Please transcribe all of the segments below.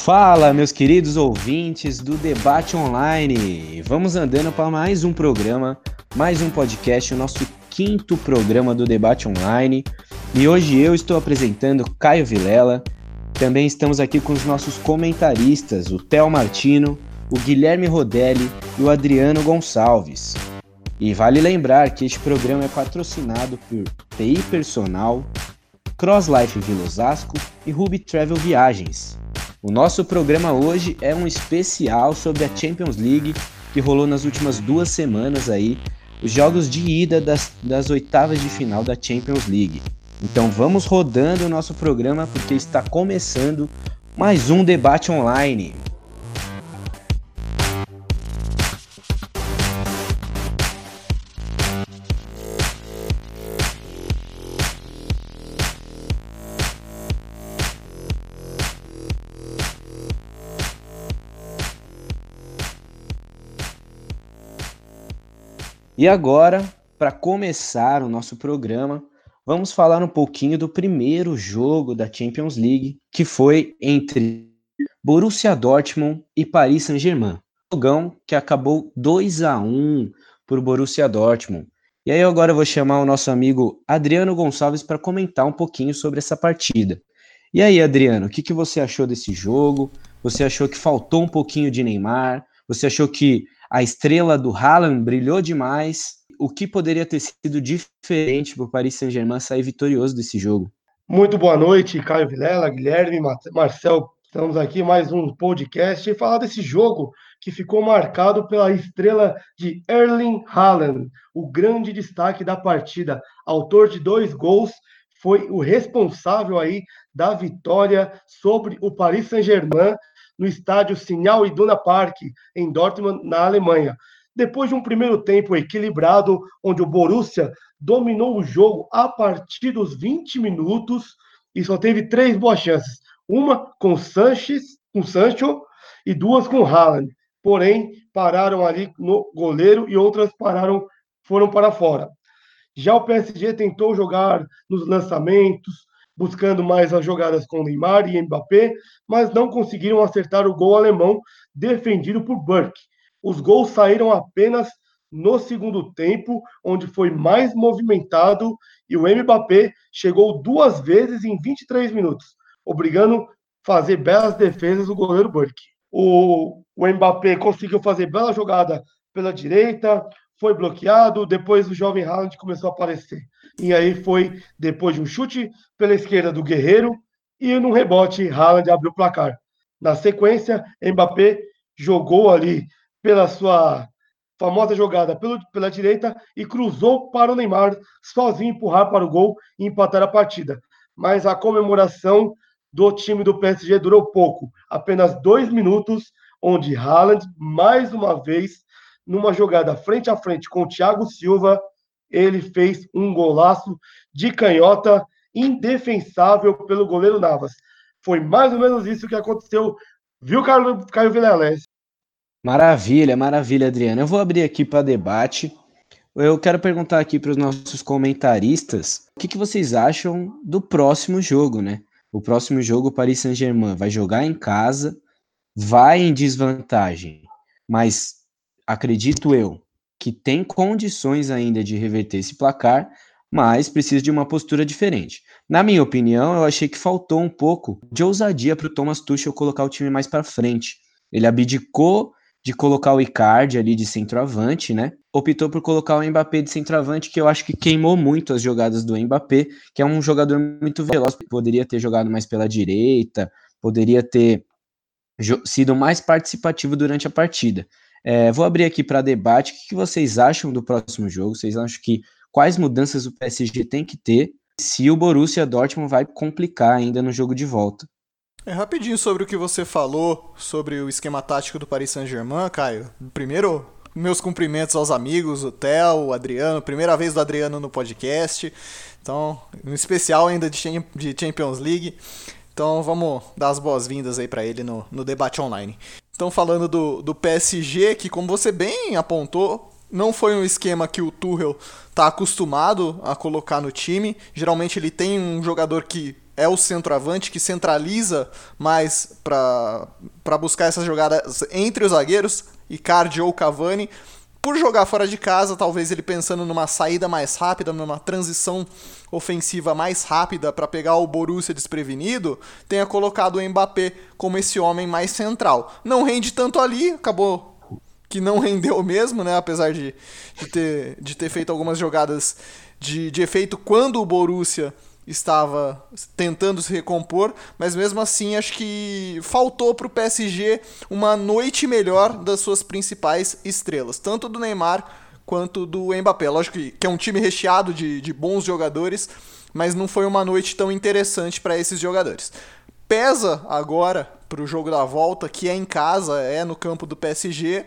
Fala, meus queridos ouvintes do Debate Online. Vamos andando para mais um programa, mais um podcast, o nosso quinto programa do Debate Online. E hoje eu estou apresentando Caio Vilela. Também estamos aqui com os nossos comentaristas, o Theo Martino, o Guilherme Rodelli e o Adriano Gonçalves. E vale lembrar que este programa é patrocinado por TI Personal, CrossLife Vila Osasco e Ruby Travel Viagens. O nosso programa hoje é um especial sobre a Champions League que rolou nas últimas 2 semanas aí, os jogos de ida das oitavas de final da Champions League. Então vamos rodando o nosso programa porque está começando mais um Debate Online. E agora, para começar o nosso programa, vamos falar um pouquinho do primeiro jogo da Champions League, que foi entre Borussia Dortmund e Paris Saint-Germain. Um jogão que acabou 2-1 por Borussia Dortmund. E aí agora eu vou chamar o nosso amigo Adriano Gonçalves para comentar um pouquinho sobre essa partida. E aí, Adriano, o que você achou desse jogo? Você achou que faltou um pouquinho de Neymar? Você achou que a estrela do Haaland brilhou demais? O que poderia ter sido diferente para o Paris Saint-Germain sair vitorioso desse jogo? Muito boa noite, Caio Vilela, Guilherme, Marcel. Estamos aqui mais um podcast e falar desse jogo que ficou marcado pela estrela de Erling Haaland, o grande destaque da partida, autor de 2 gols, foi o responsável aí da vitória sobre o Paris Saint-Germain no estádio Signal Iduna Park, em Dortmund, na Alemanha. Depois de um primeiro tempo equilibrado, onde o Borussia dominou o jogo a partir dos 20 minutos e só teve 3 boas chances. Uma com Sancho e 2 com Haaland. Porém, pararam ali no goleiro e outras foram para fora. Já o PSG tentou jogar nos lançamentos, buscando mais as jogadas com Neymar e Mbappé, mas não conseguiram acertar o gol alemão defendido por Burke. Os gols saíram apenas no segundo tempo, onde foi mais movimentado, e o Mbappé chegou 2 vezes em 23 minutos, obrigando a fazer belas defesas do goleiro Burke. O Mbappé conseguiu fazer bela jogada pela direita, foi bloqueado, depois o jovem Haaland começou a aparecer. E aí foi, depois de um chute pela esquerda do Guerreiro, e no rebote, Haaland abriu o placar. Na sequência, Mbappé jogou ali pela sua famosa jogada pela direita e cruzou para o Neymar, sozinho empurrar para o gol e empatar a partida. Mas a comemoração do time do PSG durou pouco, apenas 2 minutos, onde Haaland, mais uma vez, numa jogada frente a frente com o Thiago Silva, ele fez um golaço de canhota indefensável pelo goleiro Navas. Foi mais ou menos isso que aconteceu, viu, Caio Vilela? Maravilha, maravilha, Adriano. Eu vou abrir aqui para debate. Eu quero perguntar aqui para os nossos comentaristas o que vocês acham do próximo jogo, né? O próximo jogo, o Paris Saint-Germain vai jogar em casa, vai em desvantagem, mas acredito eu que tem condições ainda de reverter esse placar, mas precisa de uma postura diferente. Na minha opinião, eu achei que faltou um pouco de ousadia para o Thomas Tuchel colocar o time mais para frente. Ele abdicou de colocar o Icardi ali de centroavante, né? Optou por colocar o Mbappé de centroavante, que eu acho que queimou muito as jogadas do Mbappé, que é um jogador muito veloz, poderia ter jogado mais pela direita, poderia ter sido mais participativo durante a partida. Vou abrir aqui para debate. O que vocês acham do próximo jogo? Vocês acham que quais mudanças o PSG tem que ter se o Borussia Dortmund vai complicar ainda no jogo de volta? Rapidinho sobre o que você falou sobre o esquema tático do Paris Saint-Germain, Caio. Primeiro, meus cumprimentos aos amigos, o Theo, o Adriano, primeira vez do Adriano no podcast. Então, um especial ainda de Champions League. Então vamos dar as boas-vindas aí para ele no debate online. Então falando do PSG, que como você bem apontou, não foi um esquema que o Tuchel está acostumado a colocar no time. Geralmente ele tem um jogador que é o centroavante que centraliza mais para buscar essas jogadas entre os zagueiros, Icardi ou Cavani. Por jogar fora de casa, talvez ele pensando numa saída mais rápida, numa transição ofensiva mais rápida para pegar o Borussia desprevenido, tenha colocado o Mbappé como esse homem mais central. Não rende tanto ali, acabou que não rendeu mesmo, né? Apesar de ter feito algumas jogadas de efeito quando o Borussia estava tentando se recompor, mas mesmo assim acho que faltou para o PSG uma noite melhor das suas principais estrelas, tanto do Neymar quanto do Mbappé. Lógico que é um time recheado de bons jogadores, mas não foi uma noite tão interessante para esses jogadores. Pesa agora para o jogo da volta, que é em casa, é no campo do PSG,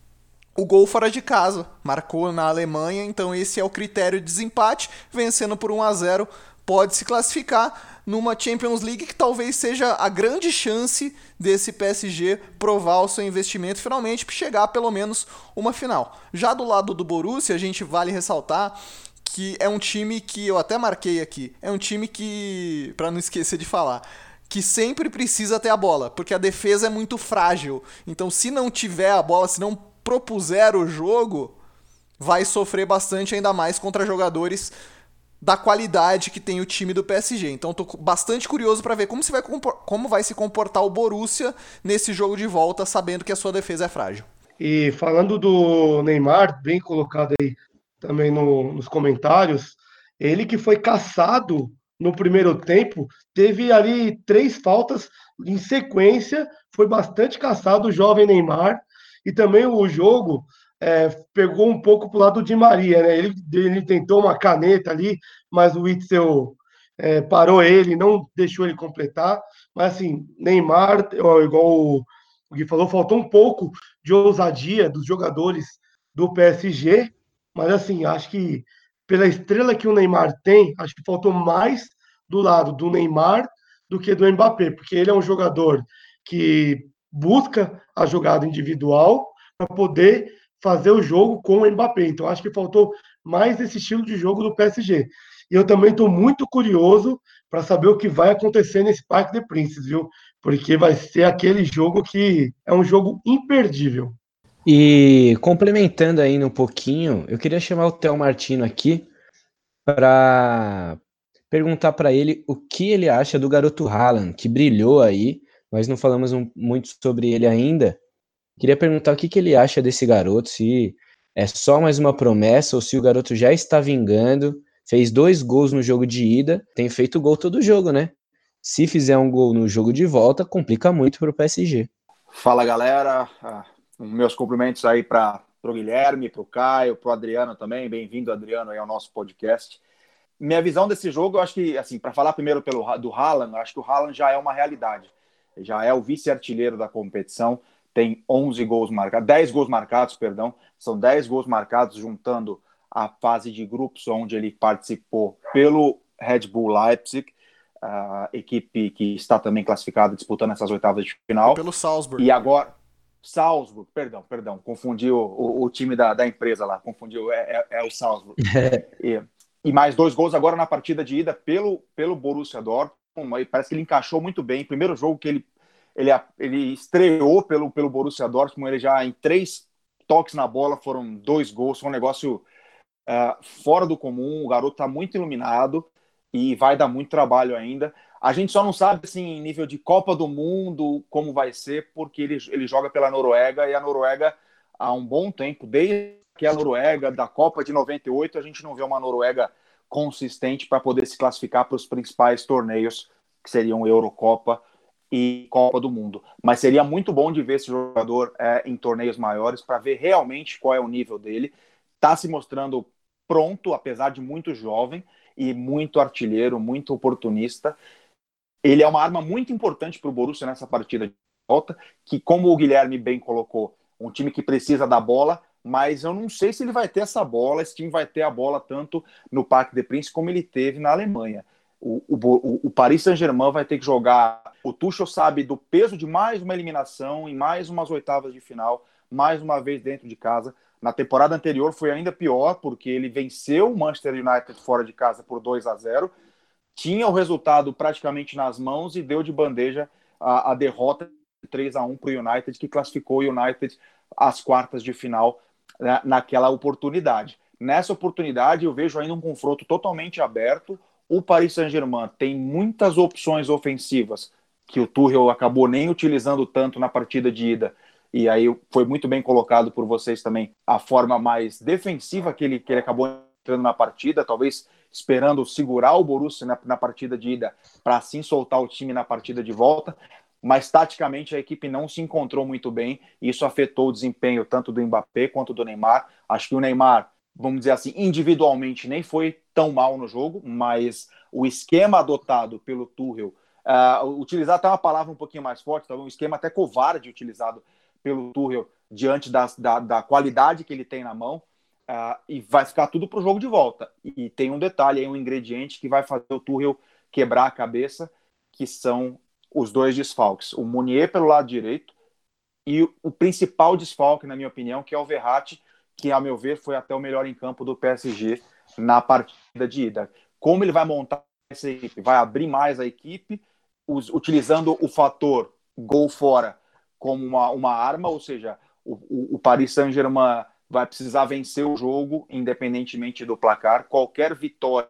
o gol fora de casa, marcou na Alemanha, então esse é o critério de desempate, vencendo por 1-0, pode se classificar numa Champions League que talvez seja a grande chance desse PSG provar o seu investimento e finalmente chegar a pelo menos uma final. Já do lado do Borussia, a gente vale ressaltar que é um time que, eu até marquei aqui, é um time que, para não esquecer de falar, que sempre precisa ter a bola, porque a defesa é muito frágil. Então se não tiver a bola, se não propuser o jogo, vai sofrer bastante, ainda mais contra jogadores da qualidade que tem o time do PSG. Então tô bastante curioso para ver como vai se comportar o Borussia nesse jogo de volta, sabendo que a sua defesa é frágil. E falando do Neymar, bem colocado aí também nos comentários, ele que foi caçado no primeiro tempo, teve ali 3 faltas em sequência, foi bastante caçado o jovem Neymar, e também o jogo pegou um pouco para o lado de Maria, né? Ele tentou uma caneta ali, mas o Witzel parou ele, não deixou ele completar. Mas assim, Neymar, igual o Gui falou, faltou um pouco de ousadia dos jogadores do PSG, mas assim, acho que pela estrela que o Neymar tem, acho que faltou mais do lado do Neymar do que do Mbappé, porque ele é um jogador que busca a jogada individual para poder fazer o jogo com o Mbappé. Então, acho que faltou mais esse estilo de jogo do PSG. E eu também estou muito curioso para saber o que vai acontecer nesse Parque de Princes, viu? Porque vai ser aquele jogo que é um jogo imperdível. E complementando ainda um pouquinho, eu queria chamar o Theo Martino aqui para perguntar para ele o que ele acha do garoto Haaland, que brilhou aí. Nós não falamos muito sobre ele ainda. Queria perguntar o que ele acha desse garoto, se é só mais uma promessa ou se o garoto já está vingando. Fez 2 gols no jogo de ida, tem feito gol todo jogo, né? Se fizer um gol no jogo de volta, complica muito para o PSG. Fala, galera. Meus cumprimentos aí para o Guilherme, para o Caio, para o Adriano também. Bem-vindo, Adriano, aí ao nosso podcast. Minha visão desse jogo, eu acho que, assim, para falar primeiro do Haaland, eu acho que o Haaland já é uma realidade. Já é o vice-artilheiro da competição, tem 11 gols marcados, 10 gols marcados, perdão. São 10 gols marcados, juntando a fase de grupos onde ele participou pelo Red Bull Leipzig, a equipe que está também classificada disputando essas oitavas de final. Pelo Salzburg. E agora, Salzburg, perdão, confundi o time da empresa lá, confundiu, é o Salzburg. E mais 2 gols agora na partida de ida pelo Borussia Dortmund. Parece que ele encaixou muito bem. Primeiro jogo que ele estreou pelo Borussia Dortmund, ele já em 3 toques na bola foram 2 gols, foi um negócio fora do comum. O garoto está muito iluminado e vai dar muito trabalho ainda. A gente só não sabe, assim, em nível de Copa do Mundo, como vai ser, porque ele joga pela Noruega, e a Noruega, há um bom tempo, desde que a Noruega, da Copa de 98, a gente não vê uma Noruega consistente para poder se classificar para os principais torneios, que seriam Eurocopa e Copa do Mundo. Mas seria muito bom de ver esse jogador em torneios maiores, para ver realmente qual é o nível dele. Está se mostrando pronto, apesar de muito jovem, e muito artilheiro, muito oportunista. Ele é uma arma muito importante para o Borussia nessa partida de volta, que, como o Guilherme bem colocou, um time que precisa da bola, mas eu não sei se ele vai ter essa bola, esse time vai ter a bola tanto no Parque des Princes como ele teve na Alemanha. O Paris Saint-Germain vai ter que jogar. O Tuchel sabe do peso de mais uma eliminação, em mais umas oitavas de final, mais uma vez dentro de casa. Na temporada anterior foi ainda pior, porque ele venceu o Manchester United fora de casa por 2-0, tinha o resultado praticamente nas mãos e deu de bandeja a derrota 3-1 para o United, que classificou o United às quartas de final, né, naquela oportunidade. Nessa oportunidade, eu vejo ainda um confronto totalmente aberto. O Paris Saint-Germain tem muitas opções ofensivas que o Tuchel acabou nem utilizando tanto na partida de ida, e aí foi muito bem colocado por vocês também a forma mais defensiva que ele acabou entrando na partida, talvez esperando segurar o Borussia na partida de ida para assim soltar o time na partida de volta, mas taticamente a equipe não se encontrou muito bem, e isso afetou o desempenho tanto do Mbappé quanto do Neymar. Acho que o Neymar, vamos dizer assim, individualmente nem foi tão mal no jogo, mas o esquema adotado pelo Tuchel, utilizar até uma palavra um pouquinho mais forte, tá? Um esquema até covarde utilizado pelo Tuchel diante da qualidade que ele tem na mão, e vai ficar tudo para o jogo de volta. E tem um detalhe aí, um ingrediente que vai fazer o Tuchel quebrar a cabeça, que são os dois desfalques. O Meunier pelo lado direito e o principal desfalque, na minha opinião, que é o Verratti, que, a meu ver, foi até o melhor em campo do PSG na partida de ida. Como ele vai montar essa equipe? Vai abrir mais a equipe, utilizando o fator gol fora como uma arma, ou seja, o Paris Saint-Germain vai precisar vencer o jogo, independentemente do placar. Qualquer vitória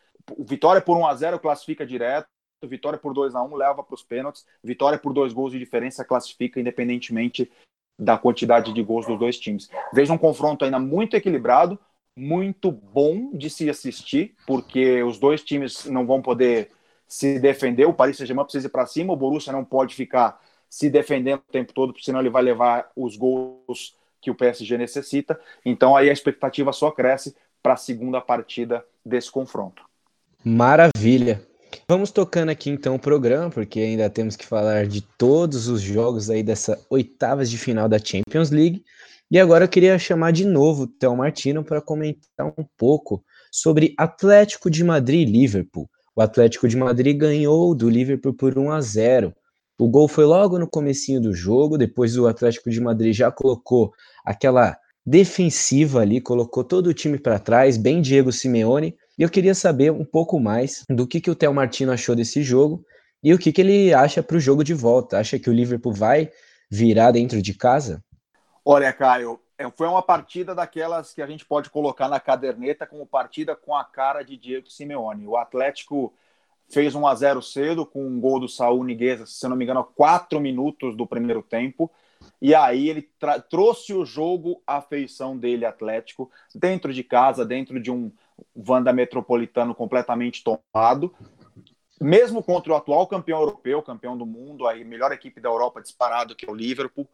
por 1-0 classifica direto, vitória por 2-1 leva para os pênaltis, vitória por 2 gols de diferença classifica independentemente da quantidade de gols dos dois times. Vejo um confronto ainda muito equilibrado, muito bom de se assistir, porque os dois times não vão poder se defender, o Paris Saint-Germain precisa ir para cima, o Borussia não pode ficar se defendendo o tempo todo, porque senão ele vai levar os gols que o PSG necessita. Então aí a expectativa só cresce para a segunda partida desse confronto. Maravilha. Vamos tocando aqui então o programa, porque ainda temos que falar de todos os jogos aí dessa oitavas de final da Champions League. E agora eu queria chamar de novo o Theo Martino para comentar um pouco sobre Atlético de Madrid e Liverpool. O Atlético de Madrid ganhou do Liverpool por 1-0. O gol foi logo no comecinho do jogo, depois o Atlético de Madrid já colocou aquela defensiva ali, colocou todo o time para trás, bem Diego Simeone. E eu queria saber um pouco mais do que o Theo Martino achou desse jogo e o que ele acha para o jogo de volta. Acha que o Liverpool vai virar dentro de casa? Olha, Caio, foi uma partida daquelas que a gente pode colocar na caderneta como partida com a cara de Diego Simeone. O Atlético fez 1-0 cedo com um gol do Saúl Ñíguez, se não me engano, a 4 minutos do primeiro tempo. E aí ele trouxe o jogo à feição dele, Atlético, dentro de casa, dentro de um Wanda Metropolitano completamente tomado. Mesmo contra o atual campeão europeu, campeão do mundo, a melhor equipe da Europa disparado, que é o Liverpool,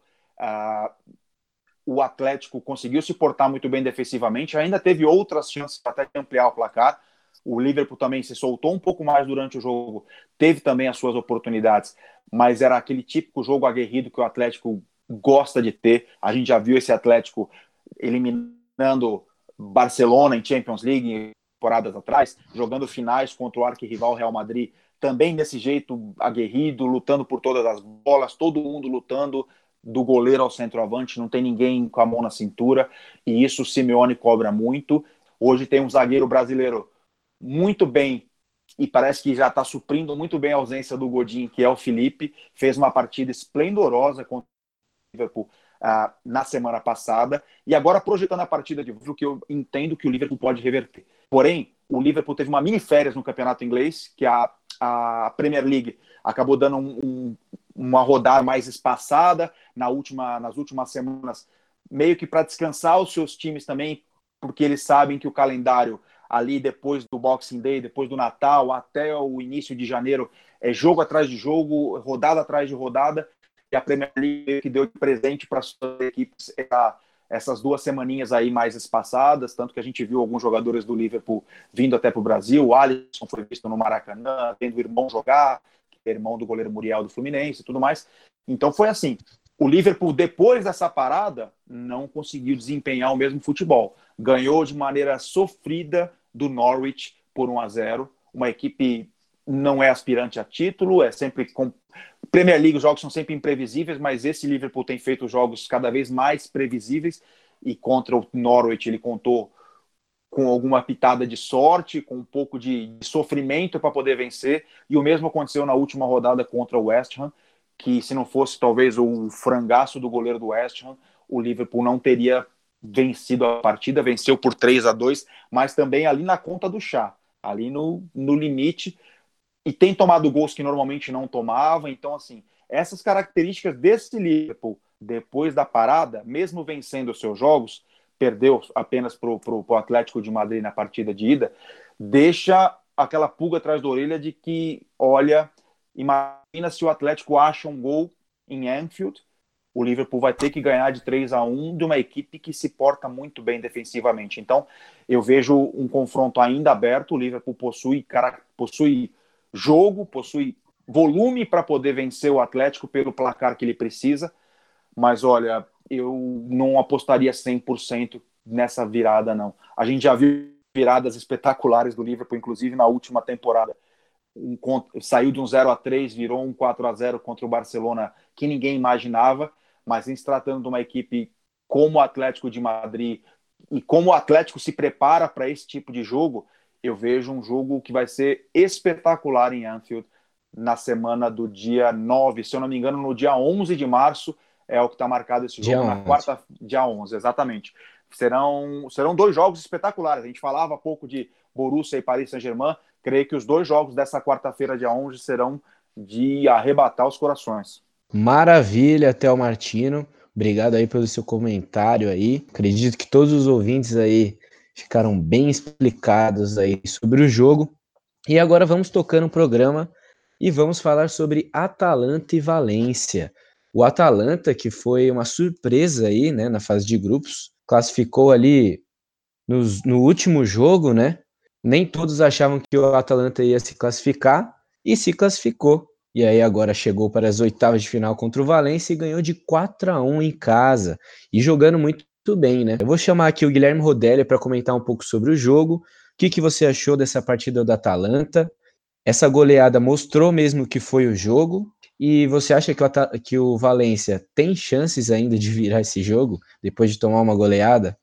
o Atlético conseguiu se portar muito bem defensivamente, ainda teve outras chances até de ampliar o placar. O Liverpool também se soltou um pouco mais durante o jogo, teve também as suas oportunidades, mas era aquele típico jogo aguerrido que o Atlético gosta de ter. A gente já viu esse Atlético eliminando Barcelona em Champions League temporadas atrás, jogando finais contra o arquirrival Real Madrid, também desse jeito aguerrido, lutando por todas as bolas, todo mundo lutando, do goleiro ao centroavante, não tem ninguém com a mão na cintura, e isso o Simeone cobra muito. Hoje tem um zagueiro brasileiro muito bem, e parece que já está suprindo muito bem a ausência do Godin, que é o Felipe, fez uma partida esplendorosa contra o Liverpool na semana passada, e agora projetando a partida de que eu entendo que o Liverpool pode reverter. Porém, o Liverpool teve uma mini férias no campeonato inglês, que a Premier League acabou dando uma rodada mais espaçada nas últimas semanas, meio que para descansar os seus times também, porque eles sabem que o calendário ali depois do Boxing Day, depois do Natal, até o início de janeiro, é jogo atrás de jogo, rodada atrás de rodada, e a Premier League que deu de presente para as suas equipes essas 2 semaninhas aí mais espaçadas, tanto que a gente viu alguns jogadores do Liverpool vindo até para o Brasil. O Alisson foi visto no Maracanã, vendo o irmão jogar, que é irmão do goleiro Muriel do Fluminense e tudo mais. Então foi assim, o Liverpool depois dessa parada não conseguiu desempenhar o mesmo futebol. Ganhou de maneira sofrida do Norwich por 1-0, uma equipe não é aspirante a título, é sempre Premier League, os jogos são sempre imprevisíveis, mas esse Liverpool tem feito jogos cada vez mais previsíveis, e contra o Norwich ele contou com alguma pitada de sorte, com um pouco de sofrimento para poder vencer, e o mesmo aconteceu na última rodada contra o West Ham, que se não fosse talvez o frangaço do goleiro do West Ham, o Liverpool não teria vencido a partida, venceu por 3-2, mas também ali na conta do chá, ali no limite, e tem tomado gols que normalmente não tomava. Então, assim, essas características desse Liverpool, depois da parada, mesmo vencendo os seus jogos, perdeu apenas para o Atlético de Madrid na partida de ida, deixa aquela pulga atrás da orelha de que, olha, imagina se o Atlético acha um gol em Anfield, o Liverpool vai ter que ganhar de 3-1 de uma equipe que se porta muito bem defensivamente. Então, eu vejo um confronto ainda aberto. O Liverpool possui jogo, possui volume para poder vencer o Atlético pelo placar que ele precisa, mas olha, eu não apostaria 100% nessa virada, não. A gente já viu viradas espetaculares do Liverpool, inclusive na última temporada. Saiu de um 0-3, virou um 4-0 contra o Barcelona, que ninguém imaginava, mas em se tratando de uma equipe como o Atlético de Madrid, e como o Atlético se prepara para esse tipo de jogo, eu vejo um jogo que vai ser espetacular em Anfield na semana do dia 9, se eu não me engano, no dia 11 de março, é o que está marcado esse jogo, na quarta, dia 11, exatamente. Serão 2 jogos espetaculares. A gente falava há pouco de Borussia e Paris Saint-Germain. Creio que os 2 jogos dessa quarta-feira, dia 11, serão de arrebatar os corações. Maravilha, Theo Martino. Obrigado aí pelo seu comentário aí. Acredito que todos os ouvintes aí ficaram bem explicados aí sobre o jogo. E agora vamos tocar no programa e vamos falar sobre Atalanta e Valência. O Atalanta, que foi uma surpresa aí, né, na fase de grupos, classificou ali no último jogo, né? Nem todos achavam que o Atalanta ia se classificar e se classificou. E aí agora chegou para as oitavas de final contra o Valência e ganhou de 4-1 em casa e jogando muito bem, né? Eu vou chamar aqui o Guilherme Rodelli para comentar um pouco sobre o jogo. O que você achou dessa partida do Atalanta? Essa goleada mostrou mesmo que foi o jogo? E você acha que o Valência tem chances ainda de virar esse jogo depois de tomar uma goleada?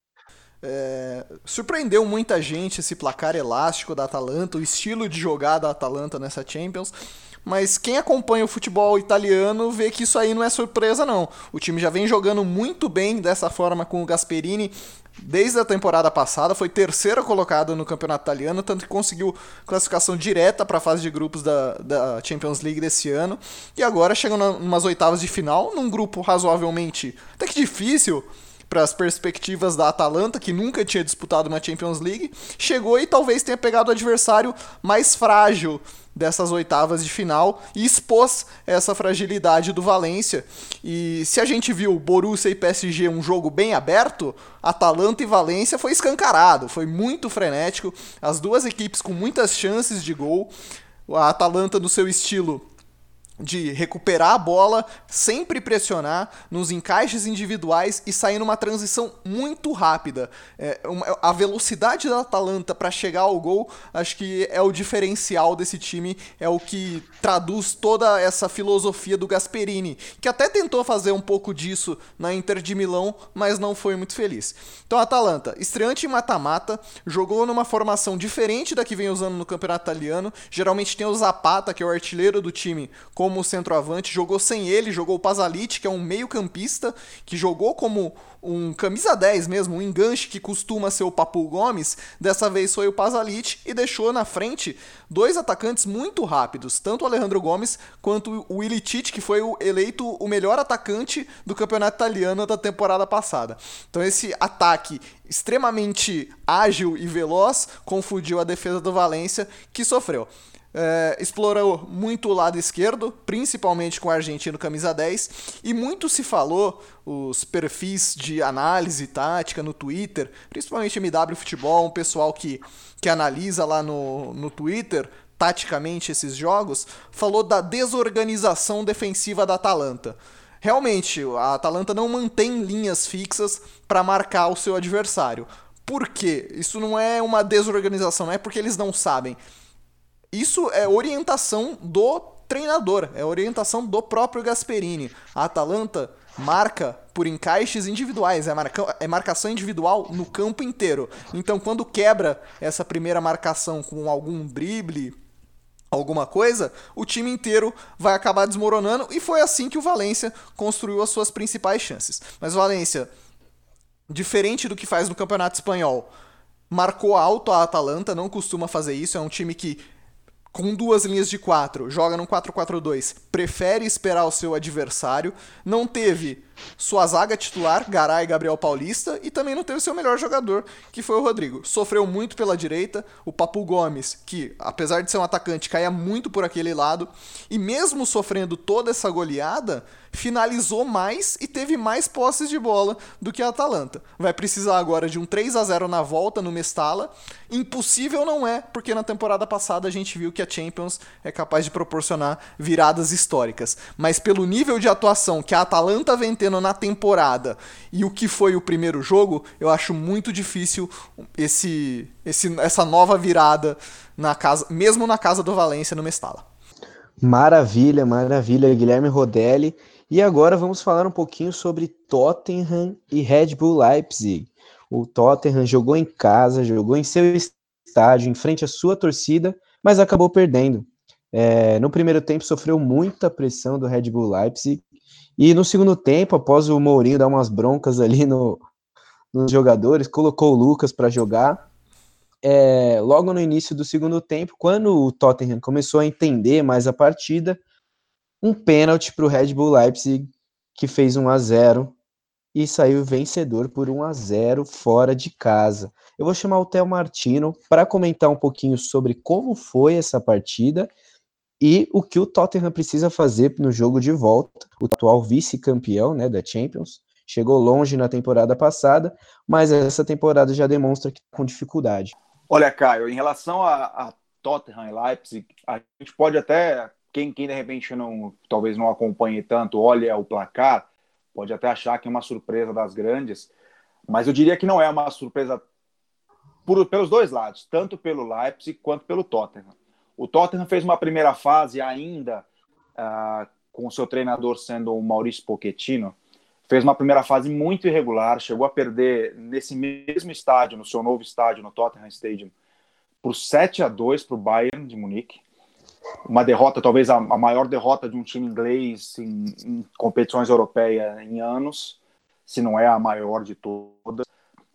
Surpreendeu muita gente esse placar elástico da Atalanta, o estilo de jogar da Atalanta nessa Champions, mas quem acompanha o futebol italiano vê que isso aí não é surpresa não. O time já vem jogando muito bem dessa forma com o Gasperini desde a temporada passada, foi terceiro colocado no campeonato italiano, tanto que conseguiu classificação direta para a fase de grupos da Champions League desse ano, e agora chegam umas oitavas de final, num grupo razoavelmente até que difícil para as perspectivas da Atalanta, que nunca tinha disputado uma Champions League, chegou e talvez tenha pegado o adversário mais frágil dessas oitavas de final e expôs essa fragilidade do Valência. E se a gente viu Borussia e PSG um jogo bem aberto, Atalanta e Valência foi escancarado, foi muito frenético, as duas equipes com muitas chances de gol, a Atalanta no seu estilo de recuperar a bola, sempre pressionar nos encaixes individuais e sair numa transição muito rápida. A velocidade da Atalanta para chegar ao gol, acho que é o diferencial desse time, é o que traduz toda essa filosofia do Gasperini, que até tentou fazer um pouco disso na Inter de Milão, mas não foi muito feliz. Então a Atalanta, estreante em mata-mata, jogou numa formação diferente da que vem usando no campeonato italiano, geralmente tem o Zapata, que é o artilheiro do time, como centroavante, jogou sem ele, jogou o Pasalic, que é um meio-campista, que jogou como um camisa 10 mesmo, um enganche que costuma ser o Papu Gomes, dessa vez foi o Pasalic e deixou na frente 2 atacantes muito rápidos, tanto o Alejandro Gomes quanto o Ilicic, que foi eleito o melhor atacante do campeonato italiano da temporada passada. Então esse ataque extremamente ágil e veloz confundiu a defesa do Valência, que sofreu. Explorou muito o lado esquerdo, principalmente com o argentino camisa 10, e muito se falou, os perfis de análise tática no Twitter, principalmente MW Futebol, um pessoal que analisa lá no Twitter taticamente esses jogos, falou da desorganização defensiva da Atalanta. Realmente, a Atalanta não mantém linhas fixas para marcar o seu adversário. Por quê? Isso não é uma desorganização, não é porque eles não sabem. Isso é orientação do treinador, é orientação do próprio Gasperini. A Atalanta marca por encaixes individuais, é marcação individual no campo inteiro. Então, quando quebra essa primeira marcação com algum drible, alguma coisa, o time inteiro vai acabar desmoronando, e foi assim que o Valência construiu as suas principais chances. Mas o Valência, diferente do que faz no Campeonato Espanhol, marcou alto a Atalanta, não costuma fazer isso, é um time que, com 2 linhas de 4, joga num 4-4-2, prefere esperar o seu adversário, não teve sua zaga titular, Garay e Gabriel Paulista, e também não teve seu melhor jogador, que foi o Rodrigo. Sofreu muito pela direita, o Papu Gomes, que apesar de ser um atacante, caía muito por aquele lado, e mesmo sofrendo toda essa goleada, finalizou mais e teve mais posses de bola do que a Atalanta. Vai precisar agora de um 3-0 na volta no Mestalla. Impossível não é, porque na temporada passada a gente viu que a Champions é capaz de proporcionar viradas históricas. Mas pelo nível de atuação que a Atalanta vem tendo na temporada e o que foi o primeiro jogo, eu acho muito difícil essa nova virada na casa, mesmo na casa do Valência no Mestalla. Maravilha, maravilha, Guilherme Rodelli. E agora vamos falar um pouquinho sobre Tottenham e Red Bull Leipzig. O Tottenham jogou em casa, jogou em seu estádio, em frente à sua torcida, mas acabou perdendo. No primeiro tempo sofreu muita pressão do Red Bull Leipzig, e no segundo tempo, após o Mourinho dar umas broncas ali nos jogadores, colocou o Lucas para jogar. Logo no início do segundo tempo, quando o Tottenham começou a entender mais a partida, um pênalti para o Red Bull Leipzig, que fez 1-0 e saiu vencedor por 1-0 fora de casa. Eu vou chamar o Theo Martino para comentar um pouquinho sobre como foi essa partida e o que o Tottenham precisa fazer no jogo de volta. O atual vice-campeão, né, da Champions, chegou longe na temporada passada, mas essa temporada já demonstra que está com dificuldade. Olha, Caio, em relação a Tottenham e Leipzig, a gente pode até, quem de repente talvez não acompanhe tanto, olha o placar, pode até achar que é uma surpresa das grandes, mas eu diria que não é uma surpresa pelos dois lados, tanto pelo Leipzig quanto pelo Tottenham. O Tottenham fez uma primeira fase ainda, com o seu treinador sendo o Maurício Pochettino, fez uma primeira fase muito irregular, chegou a perder nesse mesmo estádio, no seu novo estádio, no Tottenham Stadium, por 7-2 para o Bayern de Munique. Uma derrota, talvez a maior derrota de um time inglês em competições europeias em anos, se não é a maior de todas.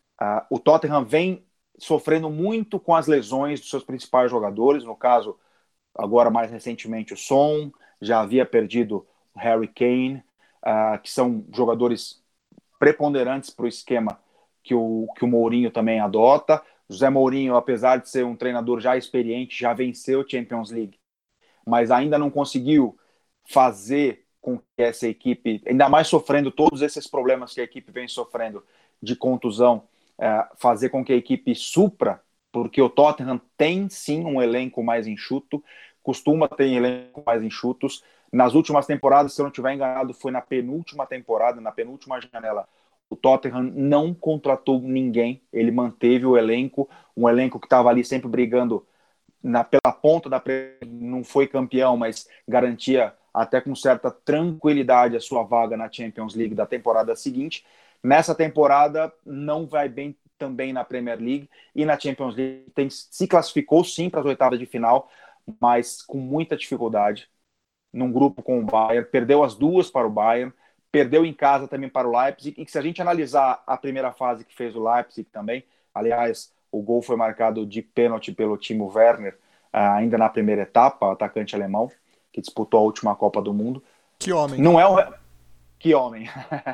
O Tottenham vem sofrendo muito com as lesões dos seus principais jogadores, no caso, agora mais recentemente o Son, já havia perdido o Harry Kane, que são jogadores preponderantes para o esquema que o Mourinho também adota. José Mourinho, apesar de ser um treinador já experiente, já venceu a Champions League, mas ainda não conseguiu fazer com que essa equipe, ainda mais sofrendo todos esses problemas que a equipe vem sofrendo de contusão, fazer com que a equipe supra, porque o Tottenham tem sim um elenco mais enxuto, costuma ter elenco mais enxutos. Nas últimas temporadas, se eu não estiver enganado, foi na penúltima temporada, na penúltima janela, o Tottenham não contratou ninguém, ele manteve o elenco, um elenco que estava ali sempre brigando pela ponta da não foi campeão, mas garantia até com certa tranquilidade a sua vaga na Champions League da temporada seguinte. Nessa temporada não vai bem também na Premier League, e na Champions League se classificou sim para as oitavas de final, mas com muita dificuldade, num grupo com o Bayern, perdeu as duas para o Bayern, perdeu em casa também para o Leipzig, e que se a gente analisar a primeira fase que fez o Leipzig também, aliás, o gol foi marcado de pênalti pelo Timo Werner, ainda na primeira etapa, o atacante alemão, que disputou a última Copa do Mundo. Que homem! Não é Que homem!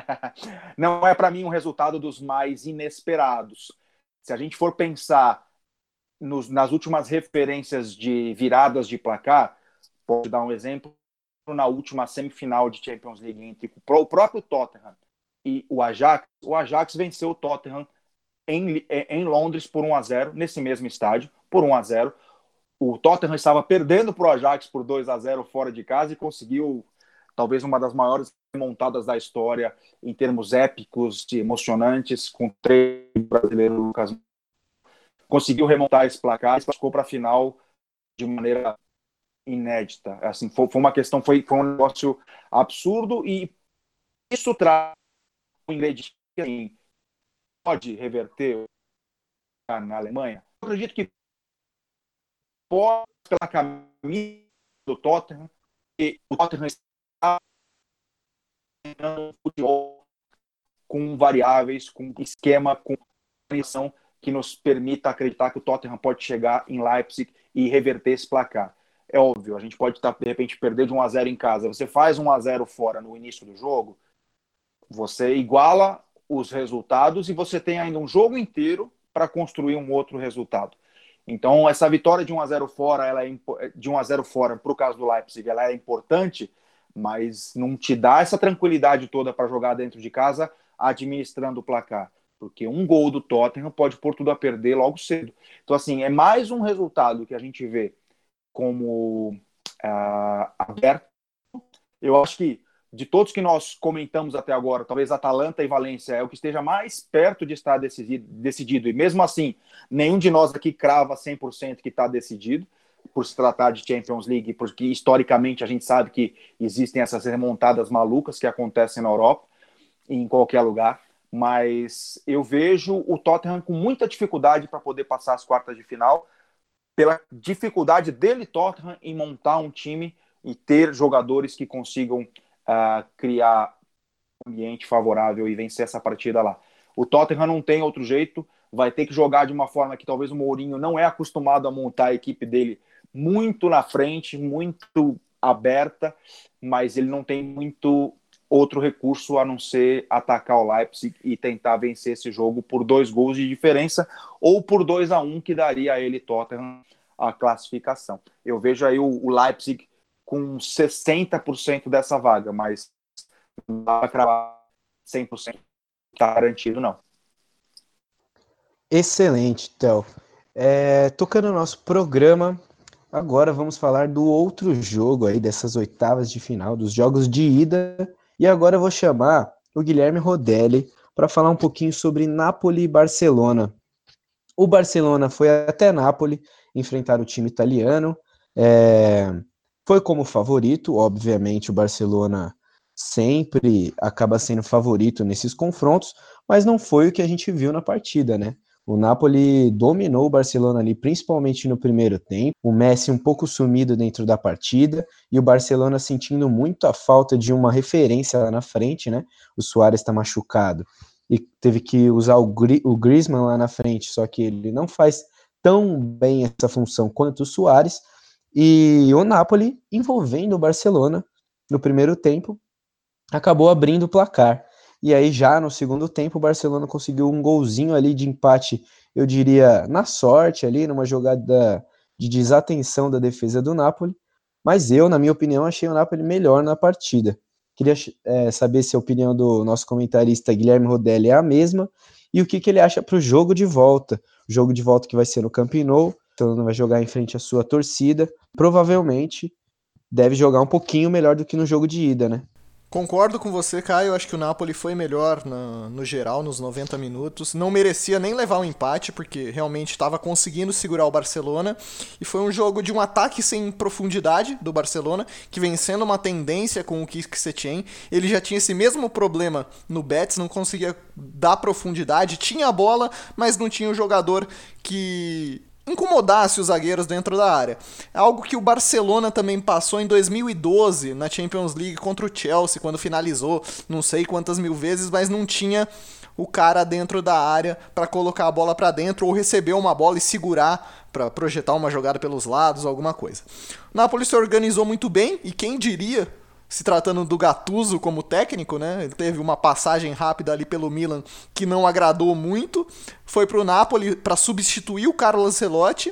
Não é para mim um resultado dos mais inesperados. Se a gente for pensar nas últimas referências de viradas de placar, pode dar um exemplo, na última semifinal de Champions League entre o próprio Tottenham e o Ajax venceu o Tottenham em Londres por 1-0, nesse mesmo estádio, por 1-0. O Tottenham estava perdendo para o Ajax por 2-0 fora de casa e conseguiu talvez uma das maiores remontadas da história em termos épicos e emocionantes, com 3 brasileiros, Lucas. Conseguiu remontar esse placar e classificou para a final de maneira inédita. Assim, foi uma questão, foi um negócio absurdo, e Isso traz um ingrediente que assim, pode reverter na Alemanha. Eu acredito que pode, pela caminho do Tottenham, e o Tottenham está futebol com variáveis, com esquema, com condição que nos permita acreditar que o Tottenham pode chegar em Leipzig e reverter esse placar. É óbvio, a gente pode de repente perder de 1-0 em casa. Você faz 1-0 fora no início do jogo, você iguala os resultados e você tem ainda um jogo inteiro para construir um outro resultado. Então, essa vitória de 1-0 fora, de 1-0 fora, para o caso do Leipzig, ela é importante, mas não te dá essa tranquilidade toda para jogar dentro de casa administrando o placar. Porque um gol do Tottenham pode pôr tudo a perder logo cedo. Então, assim, é mais um resultado que a gente vê como aberto. Eu acho que de todos que nós comentamos até agora, talvez Atalanta e Valência é o que esteja mais perto de estar decidido. E mesmo assim, nenhum de nós aqui crava 100% que está decidido, por se tratar de Champions League, porque historicamente a gente sabe que existem essas remontadas malucas que acontecem na Europa e em qualquer lugar. Mas eu vejo o Tottenham com muita dificuldade para poder passar as quartas de final, pela dificuldade dele, Tottenham, em montar um time e ter jogadores que consigam criar um ambiente favorável e vencer essa partida lá. O Tottenham não tem outro jeito, vai ter que jogar de uma forma que talvez o Mourinho não é acostumado a montar a equipe dele muito na frente, muito aberta, mas ele não tem muito outro recurso a não ser atacar o Leipzig e tentar vencer esse jogo por 2 gols de diferença ou por 2-1, que daria a ele, Tottenham, a classificação. Eu vejo aí o Leipzig com 60% dessa vaga, mas não dá para cravar 100%, está garantido, não. Excelente, Theo. Tocando no nosso programa, agora vamos falar do outro jogo aí dessas oitavas de final, dos jogos de ida. E agora eu vou chamar o Guilherme Rodelli para falar um pouquinho sobre Napoli e Barcelona. O Barcelona foi até Napoli enfrentar o time italiano. Foi como favorito, obviamente o Barcelona sempre acaba sendo favorito nesses confrontos, mas não foi o que a gente viu na partida, né? O Napoli dominou o Barcelona ali, principalmente no primeiro tempo, o Messi um pouco sumido dentro da partida, e o Barcelona sentindo muito a falta de uma referência lá na frente, né? O Suárez está machucado, e teve que usar o Griezmann lá na frente, só que ele não faz tão bem essa função quanto o Suárez, e o Napoli, envolvendo o Barcelona no primeiro tempo, acabou abrindo o placar. E aí já no segundo tempo o Barcelona conseguiu um golzinho ali de empate, eu diria, na sorte ali, numa jogada de desatenção da defesa do Napoli. Mas eu, na minha opinião, achei o Napoli melhor na partida. Queria saber se a opinião do nosso comentarista Guilherme Rodelli é a mesma e o que ele acha para o jogo de volta. O jogo de volta que vai ser no Camp Nou, então vai jogar em frente à sua torcida. Provavelmente deve jogar um pouquinho melhor do que no jogo de ida, né? Concordo com você, Caio. Acho que o Napoli foi melhor no geral, nos 90 minutos. Não merecia nem levar um empate, porque realmente estava conseguindo segurar o Barcelona. E foi um jogo de um ataque sem profundidade do Barcelona, que vem sendo uma tendência com o Quique Setien. Ele já tinha esse mesmo problema no Betis, não conseguia dar profundidade. Tinha a bola, mas não tinha o jogador que incomodasse os zagueiros dentro da área. Algo que o Barcelona também passou em 2012 na Champions League contra o Chelsea, quando finalizou não sei quantas mil vezes, mas não tinha o cara dentro da área para colocar a bola para dentro ou receber uma bola e segurar para projetar uma jogada pelos lados, alguma coisa. O Napoli se organizou muito bem e quem diria, se tratando do Gattuso como técnico, né? Ele teve uma passagem rápida ali pelo Milan que não agradou muito, foi pro Napoli para substituir o Carlo Ancelotti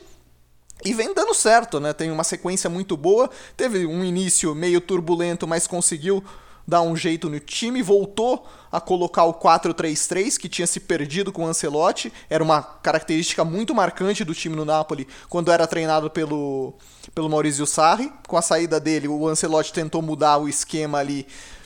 e vem dando certo, né? Tem uma sequência muito boa, teve um início meio turbulento, mas conseguiu dar um jeito no time, voltou a colocar o 4-3-3, que tinha se perdido com o Ancelotti, era uma característica muito marcante do time no Napoli, quando era treinado pelo Maurizio Sarri. Com a saída dele, o Ancelotti tentou mudar o esquema ali,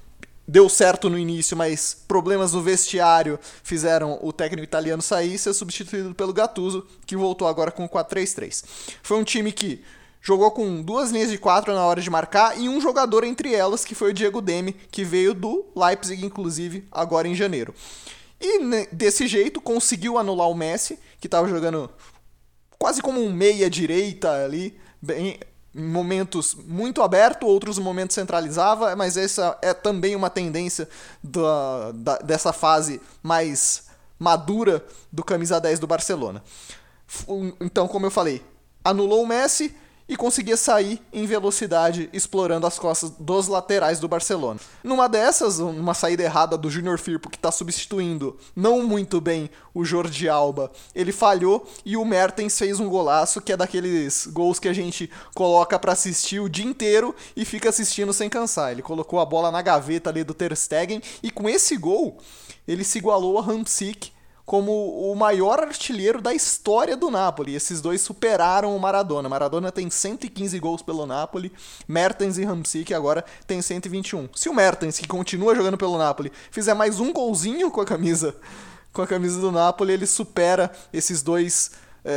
deu certo no início, mas problemas no vestiário fizeram o técnico italiano sair e ser substituído pelo Gattuso, que voltou agora com o 4-3-3. Foi um time que jogou com 2 linhas de 4 na hora de marcar e um jogador entre elas, que foi o Diego Demme, que veio do Leipzig, inclusive, agora em janeiro. E desse jeito conseguiu anular o Messi, que estava jogando quase como um meia-direita ali, bem, em momentos muito aberto, outros momentos centralizava, mas essa é também uma tendência dessa fase mais madura do camisa 10 do Barcelona. Então, como eu falei, anulou o Messi e conseguia sair em velocidade, explorando as costas dos laterais do Barcelona. Numa dessas, uma saída errada do Júnior Firpo, que está substituindo não muito bem o Jordi Alba, ele falhou e o Mertens fez um golaço, que é daqueles gols que a gente coloca para assistir o dia inteiro e fica assistindo sem cansar. Ele colocou a bola na gaveta ali do Ter Stegen e com esse gol ele se igualou a Hamsik como o maior artilheiro da história do Napoli. Esses dois superaram o Maradona. Maradona tem 115 gols pelo Napoli, Mertens e Hamsik agora tem 121. Se o Mertens, que continua jogando pelo Napoli, fizer mais um golzinho com a camisa do Napoli, ele supera esses dois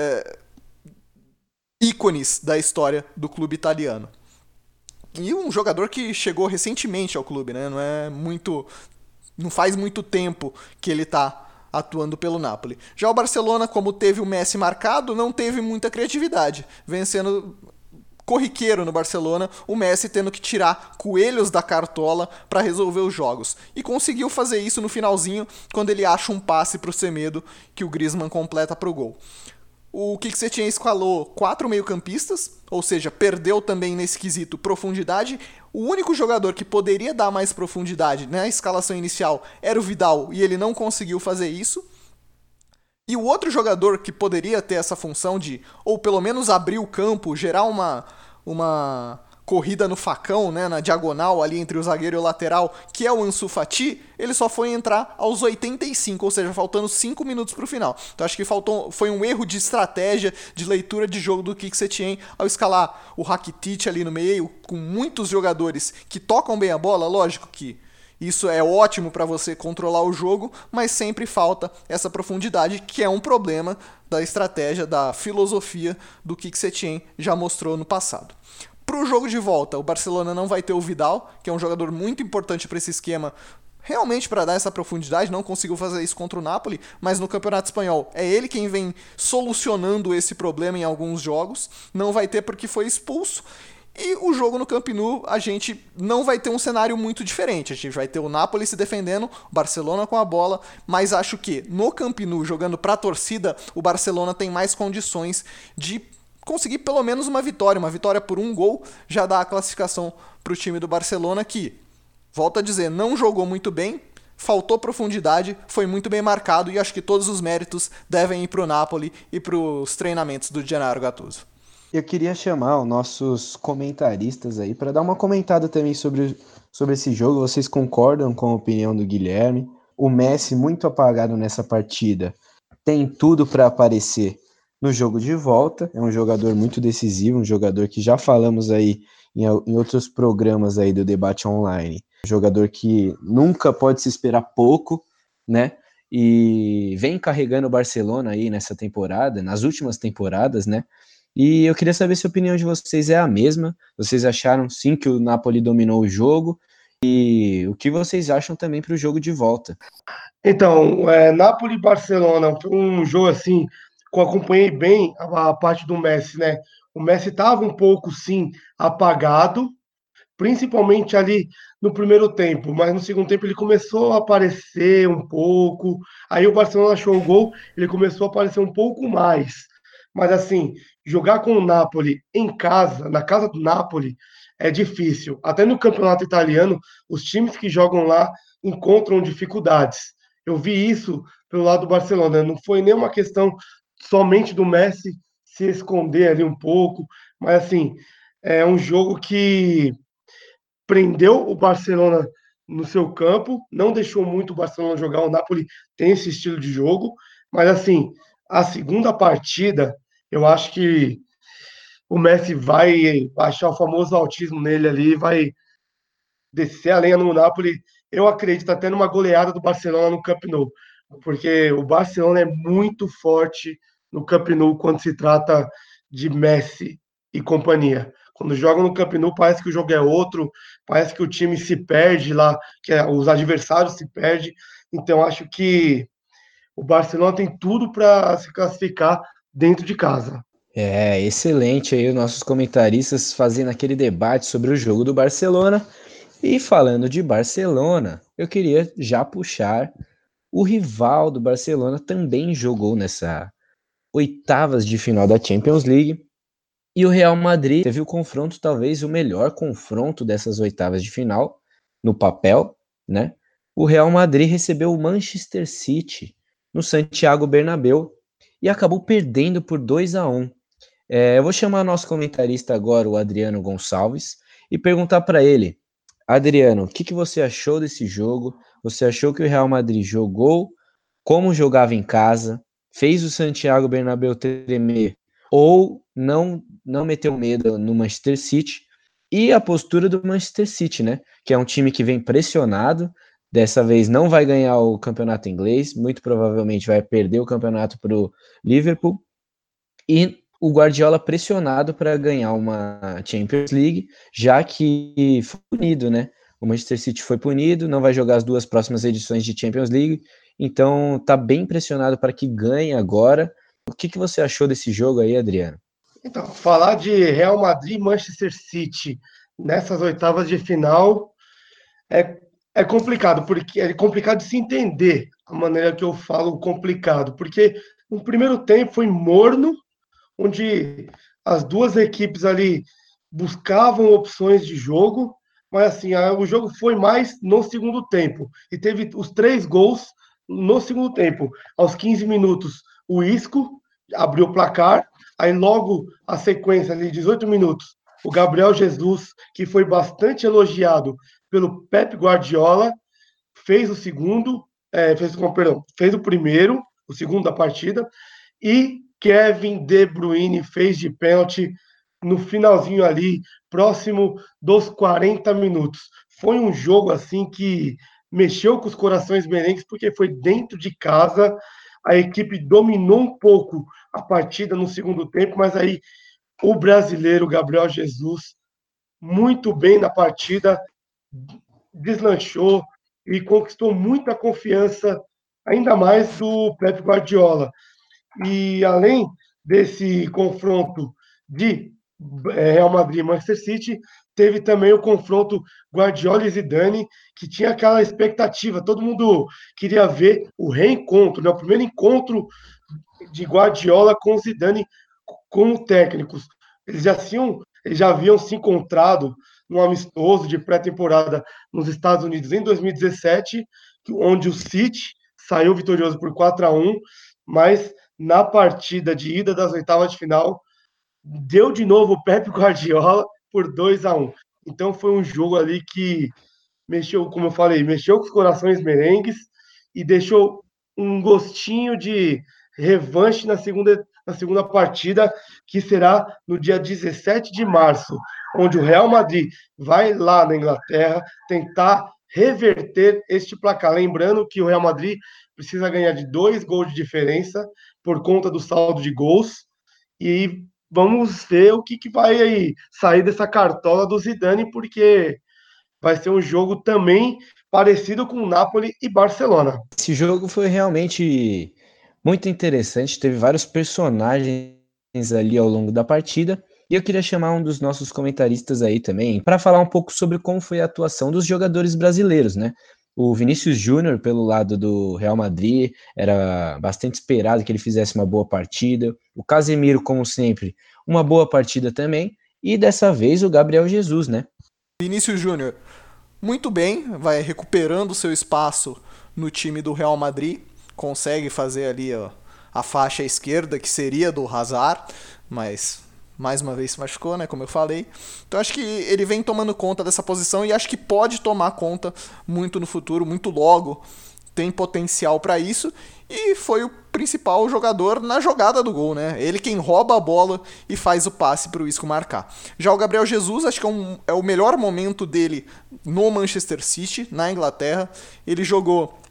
ícones da história do clube italiano. E um jogador que chegou recentemente ao clube, né? Não faz muito tempo que ele tá atuando pelo Napoli. Já o Barcelona, como teve o Messi marcado, não teve muita criatividade, vencendo corriqueiro no Barcelona, o Messi tendo que tirar coelhos da cartola para resolver os jogos. E conseguiu fazer isso no finalzinho, quando ele acha um passe para o Semedo, que o Griezmann completa para o gol. O Quique Setien escalou 4 meio-campistas, ou seja, perdeu também nesse quesito profundidade. O único jogador que poderia dar mais profundidade na escalação inicial era o Vidal, e ele não conseguiu fazer isso. E o outro jogador que poderia ter essa função de, ou pelo menos abrir o campo, gerar uma corrida no facão, né, na diagonal ali entre o zagueiro e o lateral, que é o Ansu Fati, ele só foi entrar aos 85, ou seja, faltando 5 minutos para o final. Então acho que foi um erro de estratégia, de leitura de jogo do Quique Setien ao escalar o Rakitic ali no meio, com muitos jogadores que tocam bem a bola. Lógico que isso é ótimo para você controlar o jogo, mas sempre falta essa profundidade, que é um problema da estratégia, da filosofia do Quique Setien, já mostrou no passado. Para o jogo de volta, o Barcelona não vai ter o Vidal, que é um jogador muito importante para esse esquema, realmente para dar essa profundidade. Não conseguiu fazer isso contra o Napoli, mas no Campeonato Espanhol é ele quem vem solucionando esse problema em alguns jogos. Não vai ter porque foi expulso. E o jogo no Camp Nou, a gente não vai ter um cenário muito diferente. A gente vai ter o Napoli se defendendo, o Barcelona com a bola, mas acho que no Camp Nou, jogando para a torcida, o Barcelona tem mais condições de conseguir pelo menos uma vitória por um gol, já dá a classificação para o time do Barcelona, que, volto a dizer, não jogou muito bem, faltou profundidade, foi muito bem marcado, e acho que todos os méritos devem ir para o Napoli e para os treinamentos do Gennaro Gattuso. Eu queria chamar os nossos comentaristas aí para dar uma comentada também sobre esse jogo. Vocês concordam com a opinião do Guilherme? O Messi, muito apagado nessa partida, tem tudo para aparecer no jogo de volta. É um jogador muito decisivo, um jogador que já falamos aí em outros programas aí do debate online. Um jogador que nunca pode se esperar pouco, né? E vem carregando o Barcelona aí nessa temporada, nas últimas temporadas, né? E eu queria saber se a opinião de vocês é a mesma. Vocês acharam sim que o Napoli dominou o jogo? E o que vocês acham também para o jogo de volta? Então, Napoli e Barcelona, um jogo assim, que eu acompanhei bem a parte do Messi, né? O Messi estava um pouco, sim, apagado, principalmente ali no primeiro tempo, mas no segundo tempo ele começou a aparecer um pouco, aí o Barcelona achou o gol, ele começou a aparecer um pouco mais. Mas assim, jogar com o Napoli em casa, na casa do Napoli, é difícil. Até no campeonato italiano, os times que jogam lá encontram dificuldades. Eu vi isso pelo lado do Barcelona. Não foi nenhuma questão somente do Messi se esconder ali um pouco, mas assim, é um jogo que prendeu o Barcelona no seu campo, não deixou muito o Barcelona jogar. O Napoli tem esse estilo de jogo, mas assim, a segunda partida, eu acho que o Messi vai baixar o famoso autismo nele ali, vai descer a lenha no Napoli. Eu acredito até numa goleada do Barcelona no Camp Nou, porque o Barcelona é muito forte no Camp Nou quando se trata de Messi. e companhia. Quando jogam no Camp Nou, parece que o jogo é outro, parece que o time se perde lá, os adversários se perdem. Então, acho que o Barcelona tem tudo para se classificar dentro de casa. Excelente aí os nossos comentaristas fazendo aquele debate sobre o jogo do Barcelona. E falando de Barcelona, eu queria já puxar o rival do Barcelona também jogou nessa oitavas de final da Champions League. E o Real Madrid teve o confronto, talvez o melhor confronto dessas oitavas de final, no papel, né? O Real Madrid recebeu o Manchester City no Santiago Bernabéu e acabou perdendo por 2-1. Eu vou chamar nosso comentarista agora, o Adriano Gonçalves, e perguntar para ele: Adriano, o que você achou desse jogo? Você achou que o Real Madrid jogou como jogava em casa, fez o Santiago Bernabéu tremer ou não meteu medo no Manchester City? E a postura do Manchester City, né? Que é um time que vem pressionado, dessa vez não vai ganhar o campeonato inglês, muito provavelmente vai perder o campeonato para o Liverpool, e o Guardiola pressionado para ganhar uma Champions League, já que foi punido, né? O Manchester City foi punido, não vai jogar as 2 próximas edições de Champions League, então tá bem pressionado para que ganhe agora. O que você achou desse jogo aí, Adriano? Então, falar de Real Madrid e Manchester City nessas oitavas de final é complicado, porque é complicado de se entender a maneira que eu falo complicado, porque no primeiro tempo foi morno, onde as duas equipes ali buscavam opções de jogo, mas assim, o jogo foi mais no segundo tempo, e teve os 3 gols no segundo tempo. Aos 15 minutos, o Isco abriu o placar, aí logo a sequência ali, 18 minutos, o Gabriel Jesus, que foi bastante elogiado pelo Pep Guardiola, fez o segundo, fez o primeiro, o segundo da partida, e Kevin De Bruyne fez de pênalti no finalzinho ali, próximo dos 40 minutos. Foi um jogo assim que mexeu com os corações merengues, porque foi dentro de casa, a equipe dominou um pouco a partida no segundo tempo, mas aí o brasileiro Gabriel Jesus, muito bem na partida, deslanchou e conquistou muita confiança, ainda mais do Pep Guardiola. E além desse confronto de Real Madrid e Manchester City, teve também o confronto Guardiola e Zidane, que tinha aquela expectativa, todo mundo queria ver o reencontro, né? O primeiro encontro de Guardiola com Zidane como técnicos. Eles já haviam se encontrado num amistoso de pré-temporada nos Estados Unidos em 2017, onde o City saiu vitorioso por 4-1, mas na partida de ida das oitavas de final, deu de novo o Pep Guardiola por 2-1. Então foi um jogo ali que mexeu, como eu falei, mexeu com os corações merengues e deixou um gostinho de revanche na segunda partida, que será no dia 17 de março, onde o Real Madrid vai lá na Inglaterra tentar reverter este placar. Lembrando que o Real Madrid precisa ganhar de 2 gols de diferença por conta do saldo de gols, e vamos ver o que vai aí sair dessa cartola do Zidane, porque vai ser um jogo também parecido com Napoli e Barcelona. Esse jogo foi realmente muito interessante, teve vários personagens ali ao longo da partida, e eu queria chamar um dos nossos comentaristas aí também para falar um pouco sobre como foi a atuação dos jogadores brasileiros, né? O Vinícius Júnior, pelo lado do Real Madrid, era bastante esperado que ele fizesse uma boa partida. O Casemiro, como sempre, uma boa partida também. E dessa vez o Gabriel Jesus, né? Vinícius Júnior, muito bem, vai recuperando seu espaço no time do Real Madrid. Consegue fazer ali a faixa esquerda, que seria do Hazard, mas mais uma vez se machucou, né, como eu falei. Então acho que ele vem tomando conta dessa posição e acho que pode tomar conta muito no futuro, muito logo. Tem potencial para isso e foi o principal jogador na jogada do gol, né? Ele quem rouba a bola e faz o passe para o Isco marcar. Já o Gabriel Jesus, acho que é o melhor momento dele no Manchester City, na Inglaterra. Ele jogou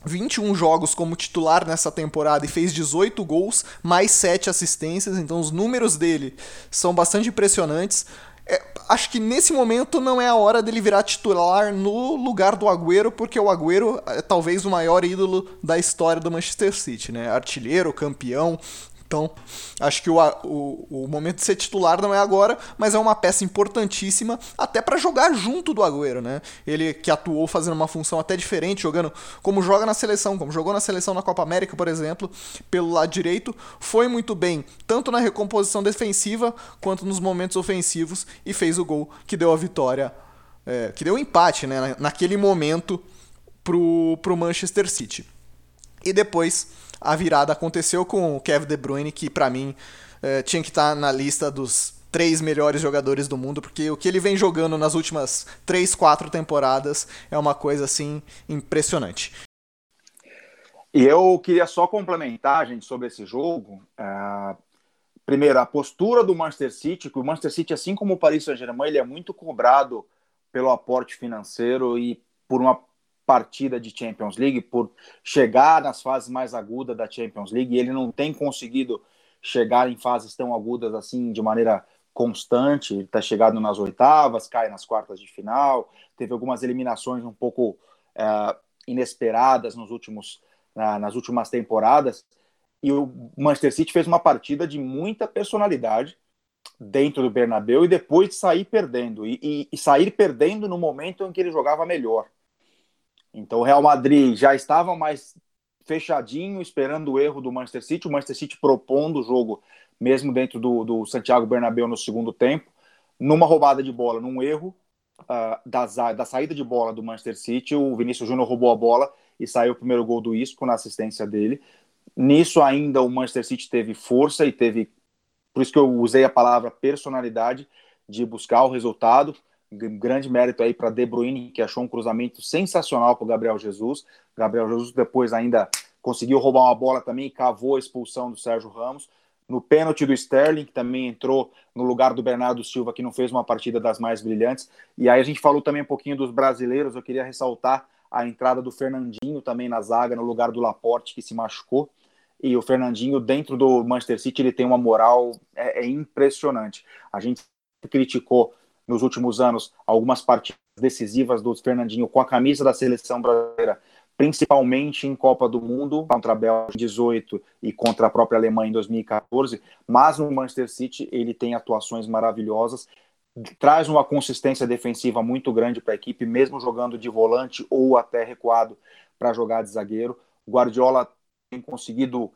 21 jogos como titular nessa temporada e fez 18 gols, mais 7 assistências, então os números dele são bastante impressionantes. Acho que nesse momento não é a hora dele virar titular no lugar do Agüero, porque o Agüero é talvez o maior ídolo da história do Manchester City, né? Artilheiro, campeão. Então, acho que o momento de ser titular não é agora, mas é uma peça importantíssima até para jogar junto do Agüero, né? Ele que atuou fazendo uma função até diferente, jogando como joga na seleção, como jogou na seleção na Copa América, por exemplo, pelo lado direito, foi muito bem, tanto na recomposição defensiva quanto nos momentos ofensivos, e fez o gol que deu a vitória, que deu o empate, né, naquele momento pro Manchester City. E depois a virada aconteceu com o Kevin De Bruyne, que pra mim tinha que estar na lista dos 3 melhores jogadores do mundo, porque o que ele vem jogando nas últimas 3, 4 temporadas é uma coisa assim impressionante. E eu queria só complementar, gente, sobre esse jogo. Primeiro, a postura do Manchester City, que o Manchester City, assim como o Paris Saint-Germain, ele é muito cobrado pelo aporte financeiro e por uma partida de Champions League, por chegar nas fases mais agudas da Champions League, e ele não tem conseguido chegar em fases tão agudas assim de maneira constante. Ele está chegando nas oitavas, cai nas quartas de final, teve algumas eliminações um pouco inesperadas nas últimas temporadas, e o Manchester City fez uma partida de muita personalidade dentro do Bernabéu e depois de sair perdendo, e sair perdendo no momento em que ele jogava melhor. Então o Real Madrid já estava mais fechadinho, esperando o erro do Manchester City, o Manchester City propondo o jogo, mesmo dentro do Santiago Bernabéu no segundo tempo, numa roubada de bola, num erro da saída de bola do Manchester City, o Vinícius Júnior roubou a bola e saiu o primeiro gol do Isco na assistência dele. Nisso ainda o Manchester City teve força e teve, por isso que eu usei a palavra personalidade, de buscar o resultado. Grande mérito aí para De Bruyne, que achou um cruzamento sensacional para o Gabriel Jesus. Gabriel Jesus depois ainda conseguiu roubar uma bola também e cavou a expulsão do Sérgio Ramos. No pênalti do Sterling, que também entrou no lugar do Bernardo Silva, que não fez uma partida das mais brilhantes. E aí a gente falou também um pouquinho dos brasileiros. Eu queria ressaltar a entrada do Fernandinho também na zaga, no lugar do Laporte, que se machucou. E o Fernandinho, dentro do Manchester City, ele tem uma moral impressionante. A gente criticou nos últimos anos algumas partidas decisivas do Fernandinho com a camisa da seleção brasileira, principalmente em Copa do Mundo, contra a Bélgica em 2018 e contra a própria Alemanha em 2014, mas no Manchester City ele tem atuações maravilhosas, traz uma consistência defensiva muito grande para a equipe, mesmo jogando de volante ou até recuado para jogar de zagueiro. O Guardiola tem conseguido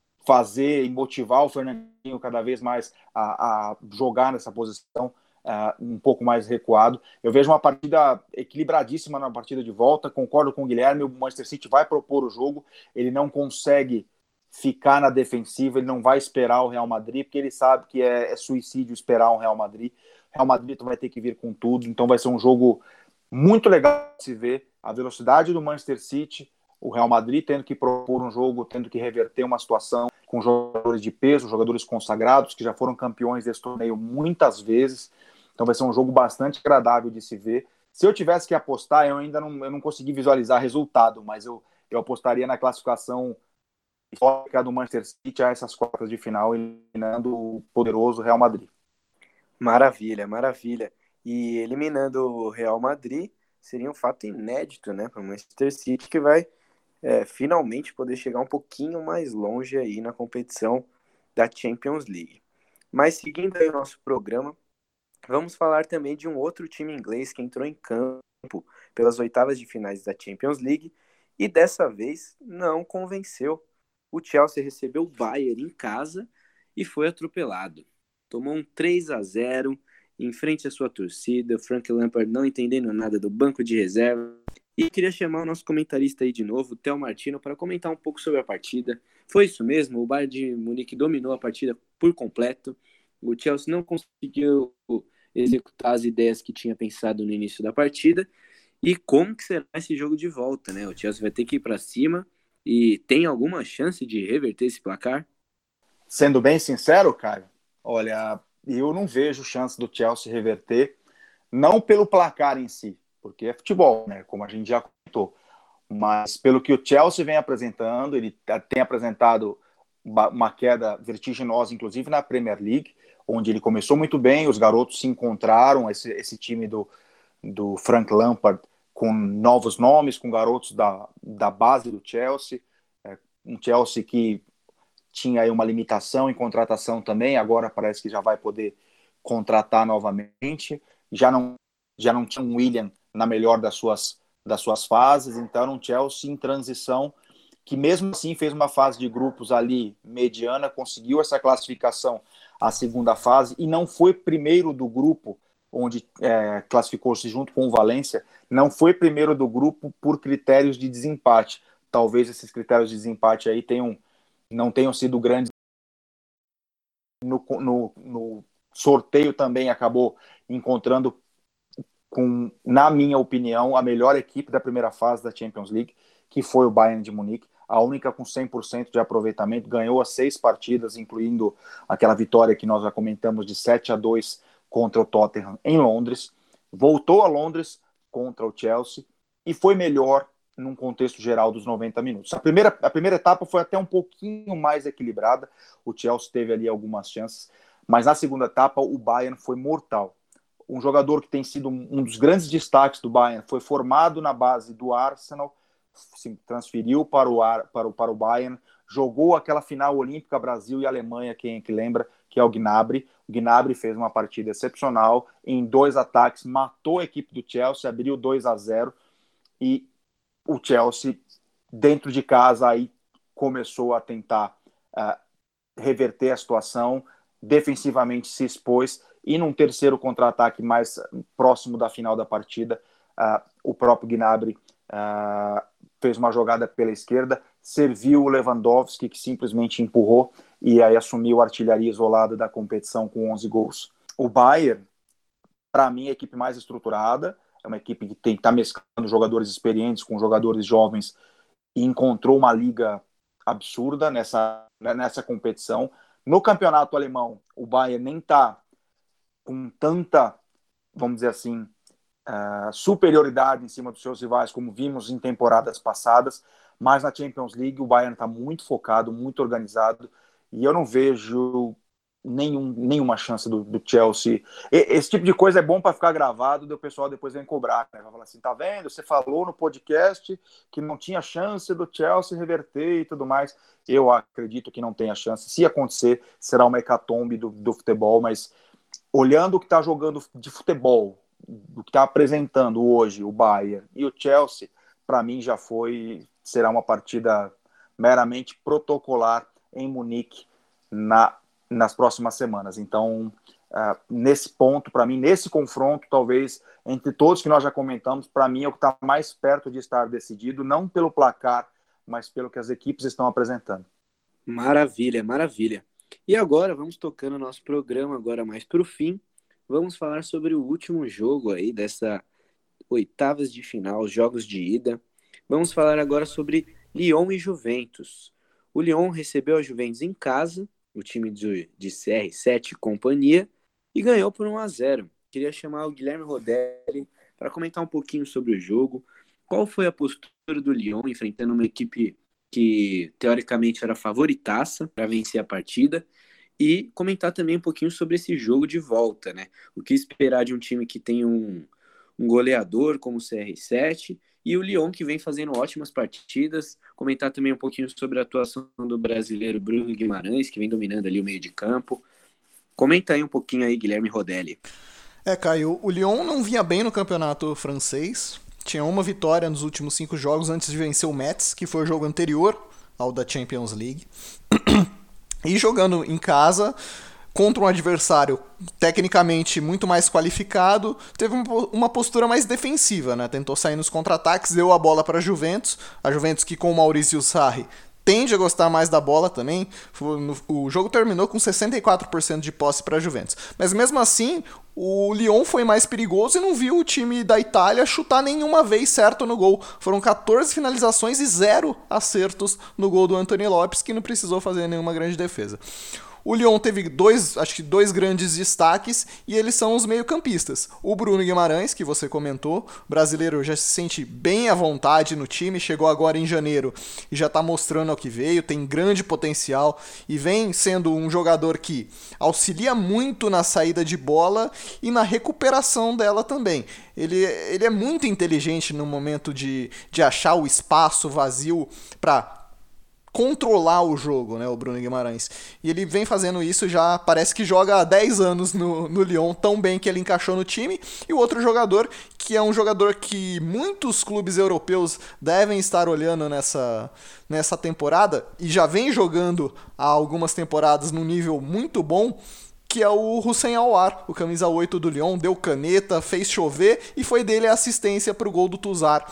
fazer e motivar o Fernandinho cada vez mais a jogar nessa posição, um pouco mais recuado. Eu vejo uma partida equilibradíssima na partida de volta, concordo com o Guilherme, o Manchester City vai propor o jogo, ele não consegue ficar na defensiva, ele não vai esperar o Real Madrid, porque ele sabe que é suicídio esperar um Real Madrid. O Real Madrid vai ter que vir com tudo, então vai ser um jogo muito legal de se ver, a velocidade do Manchester City, o Real Madrid tendo que propor um jogo, tendo que reverter uma situação com jogadores de peso, jogadores consagrados, que já foram campeões desse torneio muitas vezes. Então vai ser um jogo bastante agradável de se ver. Se eu tivesse que apostar, eu ainda não consegui visualizar resultado, mas eu apostaria na classificação histórica do Manchester City a essas quartas de final, eliminando o poderoso Real Madrid. Maravilha, maravilha. E eliminando o Real Madrid seria um fato inédito, né, para o Manchester City, que vai finalmente poder chegar um pouquinho mais longe aí na competição da Champions League. Mas seguindo aí o nosso programa, vamos falar também de um outro time inglês que entrou em campo pelas oitavas de finais da Champions League e dessa vez não convenceu. O Chelsea recebeu o Bayern em casa e foi atropelado. Tomou um 3-0 em frente à sua torcida, o Frank Lampard não entendendo nada do banco de reserva. E eu queria chamar o nosso comentarista aí de novo, o Theo Martino, para comentar um pouco sobre a partida. Foi isso mesmo, o Bayern de Munique dominou a partida por completo. O Chelsea não conseguiu executar as ideias que tinha pensado no início da partida. E como que será esse jogo de volta, né? O Chelsea vai ter que ir para cima e tem alguma chance de reverter esse placar? Sendo bem sincero, Caio, olha, eu não vejo chance do Chelsea reverter, não pelo placar em si, porque é futebol, né? Como a gente já comentou. Mas pelo que o Chelsea vem apresentando, ele tem apresentado uma queda vertiginosa, inclusive na Premier League, onde ele começou muito bem, os garotos se encontraram, esse time do Frank Lampard, com novos nomes, com garotos da base do Chelsea, um Chelsea que tinha aí uma limitação em contratação também, agora parece que já vai poder contratar novamente, já não tinha um Willian na melhor das suas fases, então era um Chelsea em transição, que mesmo assim fez uma fase de grupos ali mediana, conseguiu essa classificação à segunda fase e não foi primeiro do grupo, onde classificou-se junto com o Valência, não foi primeiro do grupo por critérios de desempate. Talvez esses critérios de desempate aí não tenham sido grandes. No sorteio também acabou encontrando, na minha opinião, a melhor equipe da primeira fase da Champions League, que foi o Bayern de Munique, a única com 100% de aproveitamento, ganhou as 6 partidas, incluindo aquela vitória que nós já comentamos de 7-2 contra o Tottenham em Londres, voltou a Londres contra o Chelsea e foi melhor num contexto geral dos 90 minutos. A primeira etapa foi até um pouquinho mais equilibrada, o Chelsea teve ali algumas chances, mas na segunda etapa o Bayern foi mortal. Um jogador que tem sido um dos grandes destaques do Bayern, foi formado na base do Arsenal, se transferiu para o Bayern, jogou aquela final olímpica Brasil e Alemanha, quem é que lembra, que é o Gnabry. O Gnabry fez uma partida excepcional, em 2 ataques, matou a equipe do Chelsea, abriu 2-0, e o Chelsea, dentro de casa, aí começou a tentar reverter a situação, defensivamente se expôs, e num terceiro contra-ataque mais próximo da final da partida, o próprio Gnabry fez uma jogada pela esquerda, serviu o Lewandowski, que simplesmente empurrou, e aí assumiu a artilharia isolada da competição com 11 gols. O Bayern, para mim, é a equipe mais estruturada, é uma equipe que está mesclando jogadores experientes com jogadores jovens, e encontrou uma liga absurda nessa competição. No campeonato alemão, o Bayern nem está com tanta, vamos dizer assim, superioridade em cima dos seus rivais, como vimos em temporadas passadas, mas na Champions League o Bayern está muito focado, muito organizado, e eu não vejo nenhuma chance do Chelsea. Esse tipo de coisa é bom para ficar gravado, e o pessoal depois vem cobrar, né? Vai falar assim, tá vendo? Você falou no podcast que não tinha chance do Chelsea reverter e tudo mais. Eu acredito que não tenha chance. Se acontecer, será uma hecatombe do futebol, mas olhando o que está jogando de futebol, do que está apresentando hoje o Bayern e o Chelsea, para mim será uma partida meramente protocolar em Munique nas próximas semanas. Então, nesse ponto, para mim, nesse confronto, talvez, entre todos que nós já comentamos, para mim é o que está mais perto de estar decidido, não pelo placar, mas pelo que as equipes estão apresentando. Maravilha, maravilha. E agora, vamos tocando o nosso programa agora mais para o fim. Vamos falar sobre o último jogo aí dessa oitavas de final, jogos de ida. Vamos falar agora sobre Lyon e Juventus. O Lyon recebeu a Juventus em casa, o time de CR7 e companhia, e ganhou por 1-0. Queria chamar o Guilherme Rodelli para comentar um pouquinho sobre o jogo. Qual foi a postura do Lyon enfrentando uma equipe que teoricamente era favoritaça para vencer a partida? E comentar também um pouquinho sobre esse jogo de volta, né? O que esperar de um time que tem um goleador como o CR7 e o Lyon, que vem fazendo ótimas partidas. Comentar também um pouquinho sobre a atuação do brasileiro Bruno Guimarães, que vem dominando ali o meio de campo. Comenta aí um pouquinho aí, Guilherme Rodelli. Caio, o Lyon não vinha bem no campeonato francês. Tinha uma vitória nos últimos 5 jogos antes de vencer o Metz, que foi o jogo anterior ao da Champions League. E jogando em casa, contra um adversário tecnicamente muito mais qualificado, teve uma postura mais defensiva, né? Tentou sair nos contra-ataques, deu a bola para a Juventus que com o Maurizio Sarri tende a gostar mais da bola também. O jogo terminou com 64% de posse para a Juventus. Mas mesmo assim, o Lyon foi mais perigoso e não viu o time da Itália chutar nenhuma vez certo no gol. Foram 14 finalizações e 0 acertos no gol do Anthony Lopes, que não precisou fazer nenhuma grande defesa. O Lyon teve acho que dois grandes destaques, e eles são os meio-campistas. O Bruno Guimarães, que você comentou, brasileiro, já se sente bem à vontade no time, chegou agora em janeiro e já está mostrando ao que veio, tem grande potencial e vem sendo um jogador que auxilia muito na saída de bola e na recuperação dela também. Ele é muito inteligente no momento de achar o espaço vazio para controlar o jogo, né, o Bruno Guimarães. E ele vem fazendo isso já, parece que joga há 10 anos no Lyon, tão bem que ele encaixou no time. E o outro jogador, que é um jogador que muitos clubes europeus devem estar olhando nessa temporada, e já vem jogando há algumas temporadas num nível muito bom, que é o Houssem Aouar, o camisa 8 do Lyon, deu caneta, fez chover, e foi dele a assistência para o gol do Tuzar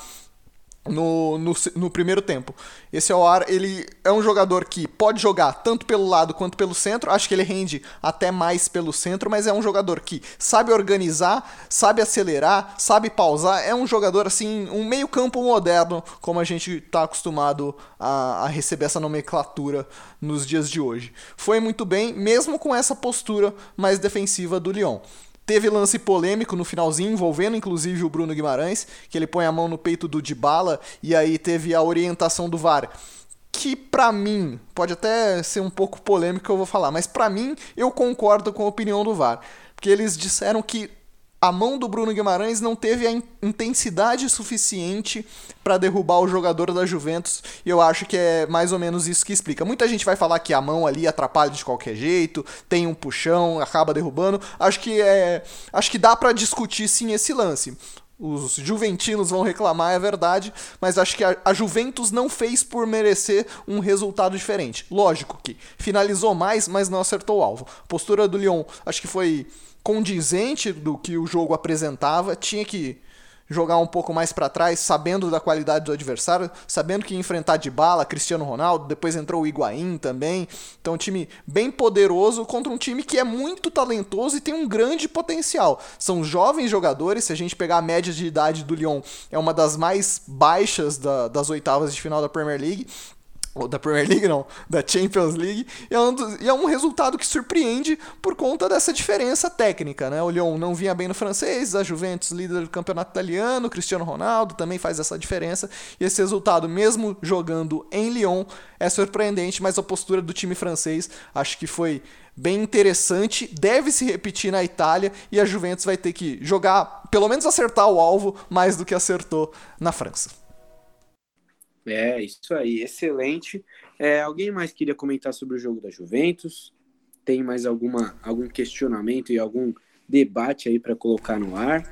no primeiro tempo. Esse Aouar, ele é um jogador que pode jogar tanto pelo lado quanto pelo centro, acho que ele rende até mais pelo centro, mas é um jogador que sabe organizar, sabe acelerar, sabe pausar, é um jogador assim, um meio campo moderno, como a gente está acostumado a receber essa nomenclatura nos dias de hoje. Foi muito bem, mesmo com essa postura mais defensiva do Lyon. Teve lance polêmico no finalzinho, envolvendo inclusive o Bruno Guimarães, que ele põe a mão no peito do Dybala, e aí teve a orientação do VAR, que pra mim, pode até ser um pouco polêmico que eu vou falar, mas pra mim eu concordo com a opinião do VAR, porque eles disseram que a mão do Bruno Guimarães não teve a intensidade suficiente para derrubar o jogador da Juventus, e eu acho que é mais ou menos isso que explica. Muita gente vai falar que a mão ali atrapalha de qualquer jeito, tem um puxão, acaba derrubando. Acho que dá para discutir sim esse lance. Os juventinos vão reclamar, é verdade, mas acho que a Juventus não fez por merecer um resultado diferente. Lógico que finalizou mais, mas não acertou o alvo. A postura do Lyon, acho que foi condizente do que o jogo apresentava, tinha que jogar um pouco mais para trás, sabendo da qualidade do adversário, sabendo que ia enfrentar Dybala, Cristiano Ronaldo, depois entrou o Higuaín também, então um time bem poderoso contra um time que é muito talentoso e tem um grande potencial. São jovens jogadores, se a gente pegar a média de idade do Lyon, é uma das mais baixas das oitavas de final da Premier League, ou da Premier League não, da Champions League, e é um resultado que surpreende por conta dessa diferença técnica, né? O Lyon não vinha bem no francês, a Juventus líder do campeonato italiano, Cristiano Ronaldo também faz essa diferença, e esse resultado, mesmo jogando em Lyon, é surpreendente, mas a postura do time francês acho que foi bem interessante, deve se repetir na Itália, e a Juventus vai ter que jogar, pelo menos acertar o alvo, mais do que acertou na França. É, isso aí, excelente. Alguém mais queria comentar sobre o jogo da Juventus? Tem mais algum questionamento e algum debate aí para colocar no ar?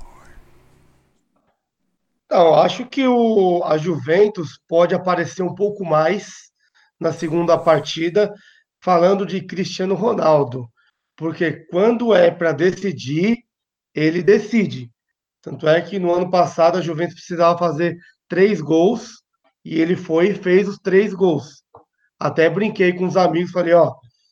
Não, acho que a Juventus pode aparecer um pouco mais na segunda partida, falando de Cristiano Ronaldo, porque quando é para decidir, ele decide. Tanto é que no ano passado a Juventus precisava fazer 3 gols e ele foi e fez os 3 gols. Até brinquei com os amigos, falei, ó,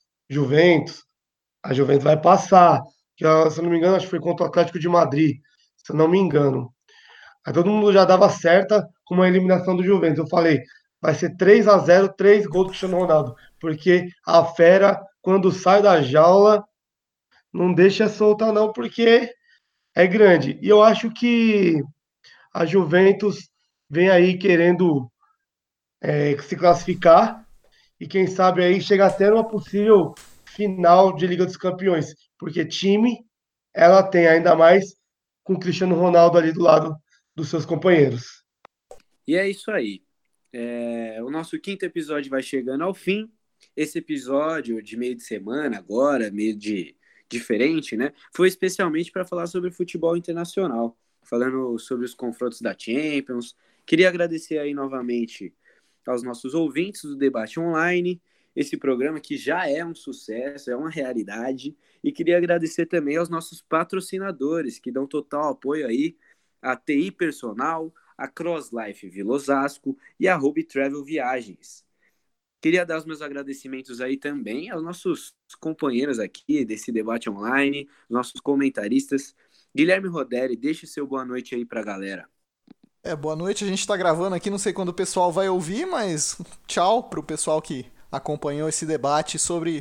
a Juventus vai passar. Que, se eu não me engano, acho que foi contra o Atlético de Madrid, se eu não me engano. Aí todo mundo já dava certa com uma eliminação do Juventus. Eu falei, vai ser 3-0, 3 gols do Cristiano Ronaldo, porque a fera, quando sai da jaula, não deixa soltar não, porque é grande. E eu acho que a Juventus vem aí querendo se classificar e quem sabe aí chegar até numa possível final de Liga dos Campeões, porque time ela tem ainda mais com o Cristiano Ronaldo ali do lado dos seus companheiros. E é isso aí. O nosso 5º episódio vai chegando ao fim. Esse episódio de meio de semana agora, meio de diferente, né? Foi especialmente para falar sobre futebol internacional, falando sobre os confrontos da Champions. Queria agradecer aí novamente aos nossos ouvintes do Debate Online, esse programa que já é um sucesso, é uma realidade, e queria agradecer também aos nossos patrocinadores, que dão total apoio aí, a TI Personal, a CrossLife Vila Osasco e a Hobby Travel Viagens. Queria dar os meus agradecimentos aí também aos nossos companheiros aqui desse Debate Online, nossos comentaristas. Guilherme Roderi, deixe seu boa noite aí pra galera. Boa noite, a gente tá gravando aqui, não sei quando o pessoal vai ouvir, mas tchau pro pessoal que acompanhou esse debate sobre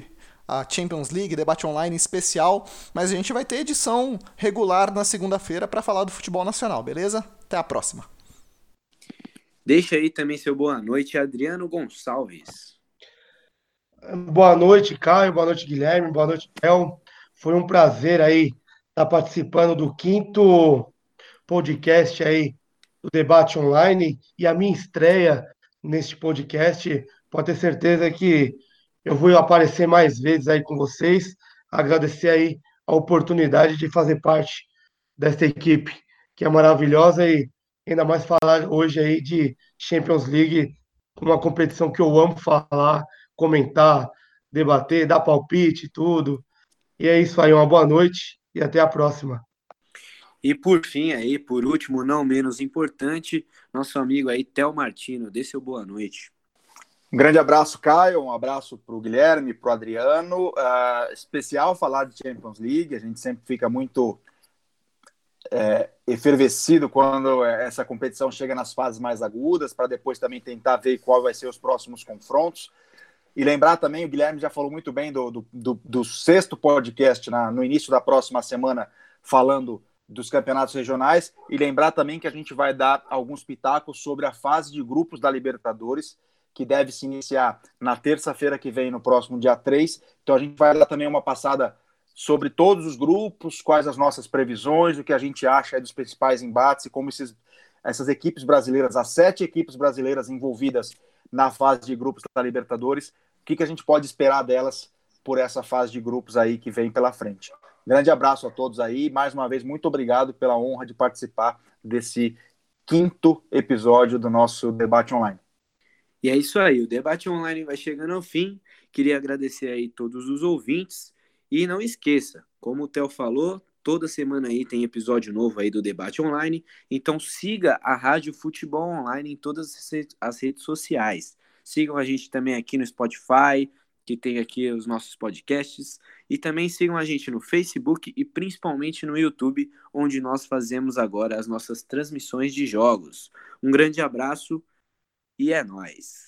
a Champions League, debate online especial, mas a gente vai ter edição regular na segunda-feira para falar do futebol nacional, beleza? Até a próxima. Deixa aí também seu boa noite, Adriano Gonçalves. Boa noite, Caio. Boa noite, Guilherme. Boa noite, El. Foi um prazer aí estar participando do 5º podcast aí do Debate Online e a minha estreia neste podcast. Pode ter certeza que eu vou aparecer mais vezes aí com vocês. Agradecer aí a oportunidade de fazer parte dessa equipe que é maravilhosa e ainda mais falar hoje aí de Champions League, uma competição que eu amo falar, comentar, debater, dar palpite, tudo. E é isso aí, uma boa noite e até a próxima. E por fim aí, por último, não menos importante, nosso amigo aí, Theo Martino. Dê seu boa noite. Um grande abraço, Caio, um abraço para o Guilherme, para o Adriano. Especial falar de Champions League, a gente sempre fica muito efervescido quando essa competição chega nas fases mais agudas, para depois também tentar ver qual vai ser os próximos confrontos. E lembrar também, o Guilherme já falou muito bem do 6º podcast no início da próxima semana, falando dos campeonatos regionais, e lembrar também que a gente vai dar alguns pitacos sobre a fase de grupos da Libertadores, que deve se iniciar na terça-feira que vem, no próximo dia 3. Então a gente vai dar também uma passada sobre todos os grupos, quais as nossas previsões, o que a gente acha dos principais embates e como essas equipes brasileiras, as 7 equipes brasileiras envolvidas na fase de grupos da Libertadores, o que a gente pode esperar delas por essa fase de grupos aí que vem pela frente. Grande abraço a todos aí, mais uma vez, muito obrigado pela honra de participar desse 5º episódio do nosso Debate Online. E é isso aí, o Debate Online vai chegando ao fim. Queria agradecer aí todos os ouvintes. E não esqueça, como o Theo falou, toda semana aí tem episódio novo aí do Debate Online. Então siga a Rádio Futebol Online em todas as redes sociais. Sigam a gente também aqui no Spotify, que tem aqui os nossos podcasts. E também sigam a gente no Facebook e principalmente no YouTube, onde nós fazemos agora as nossas transmissões de jogos. Um grande abraço e é nóis!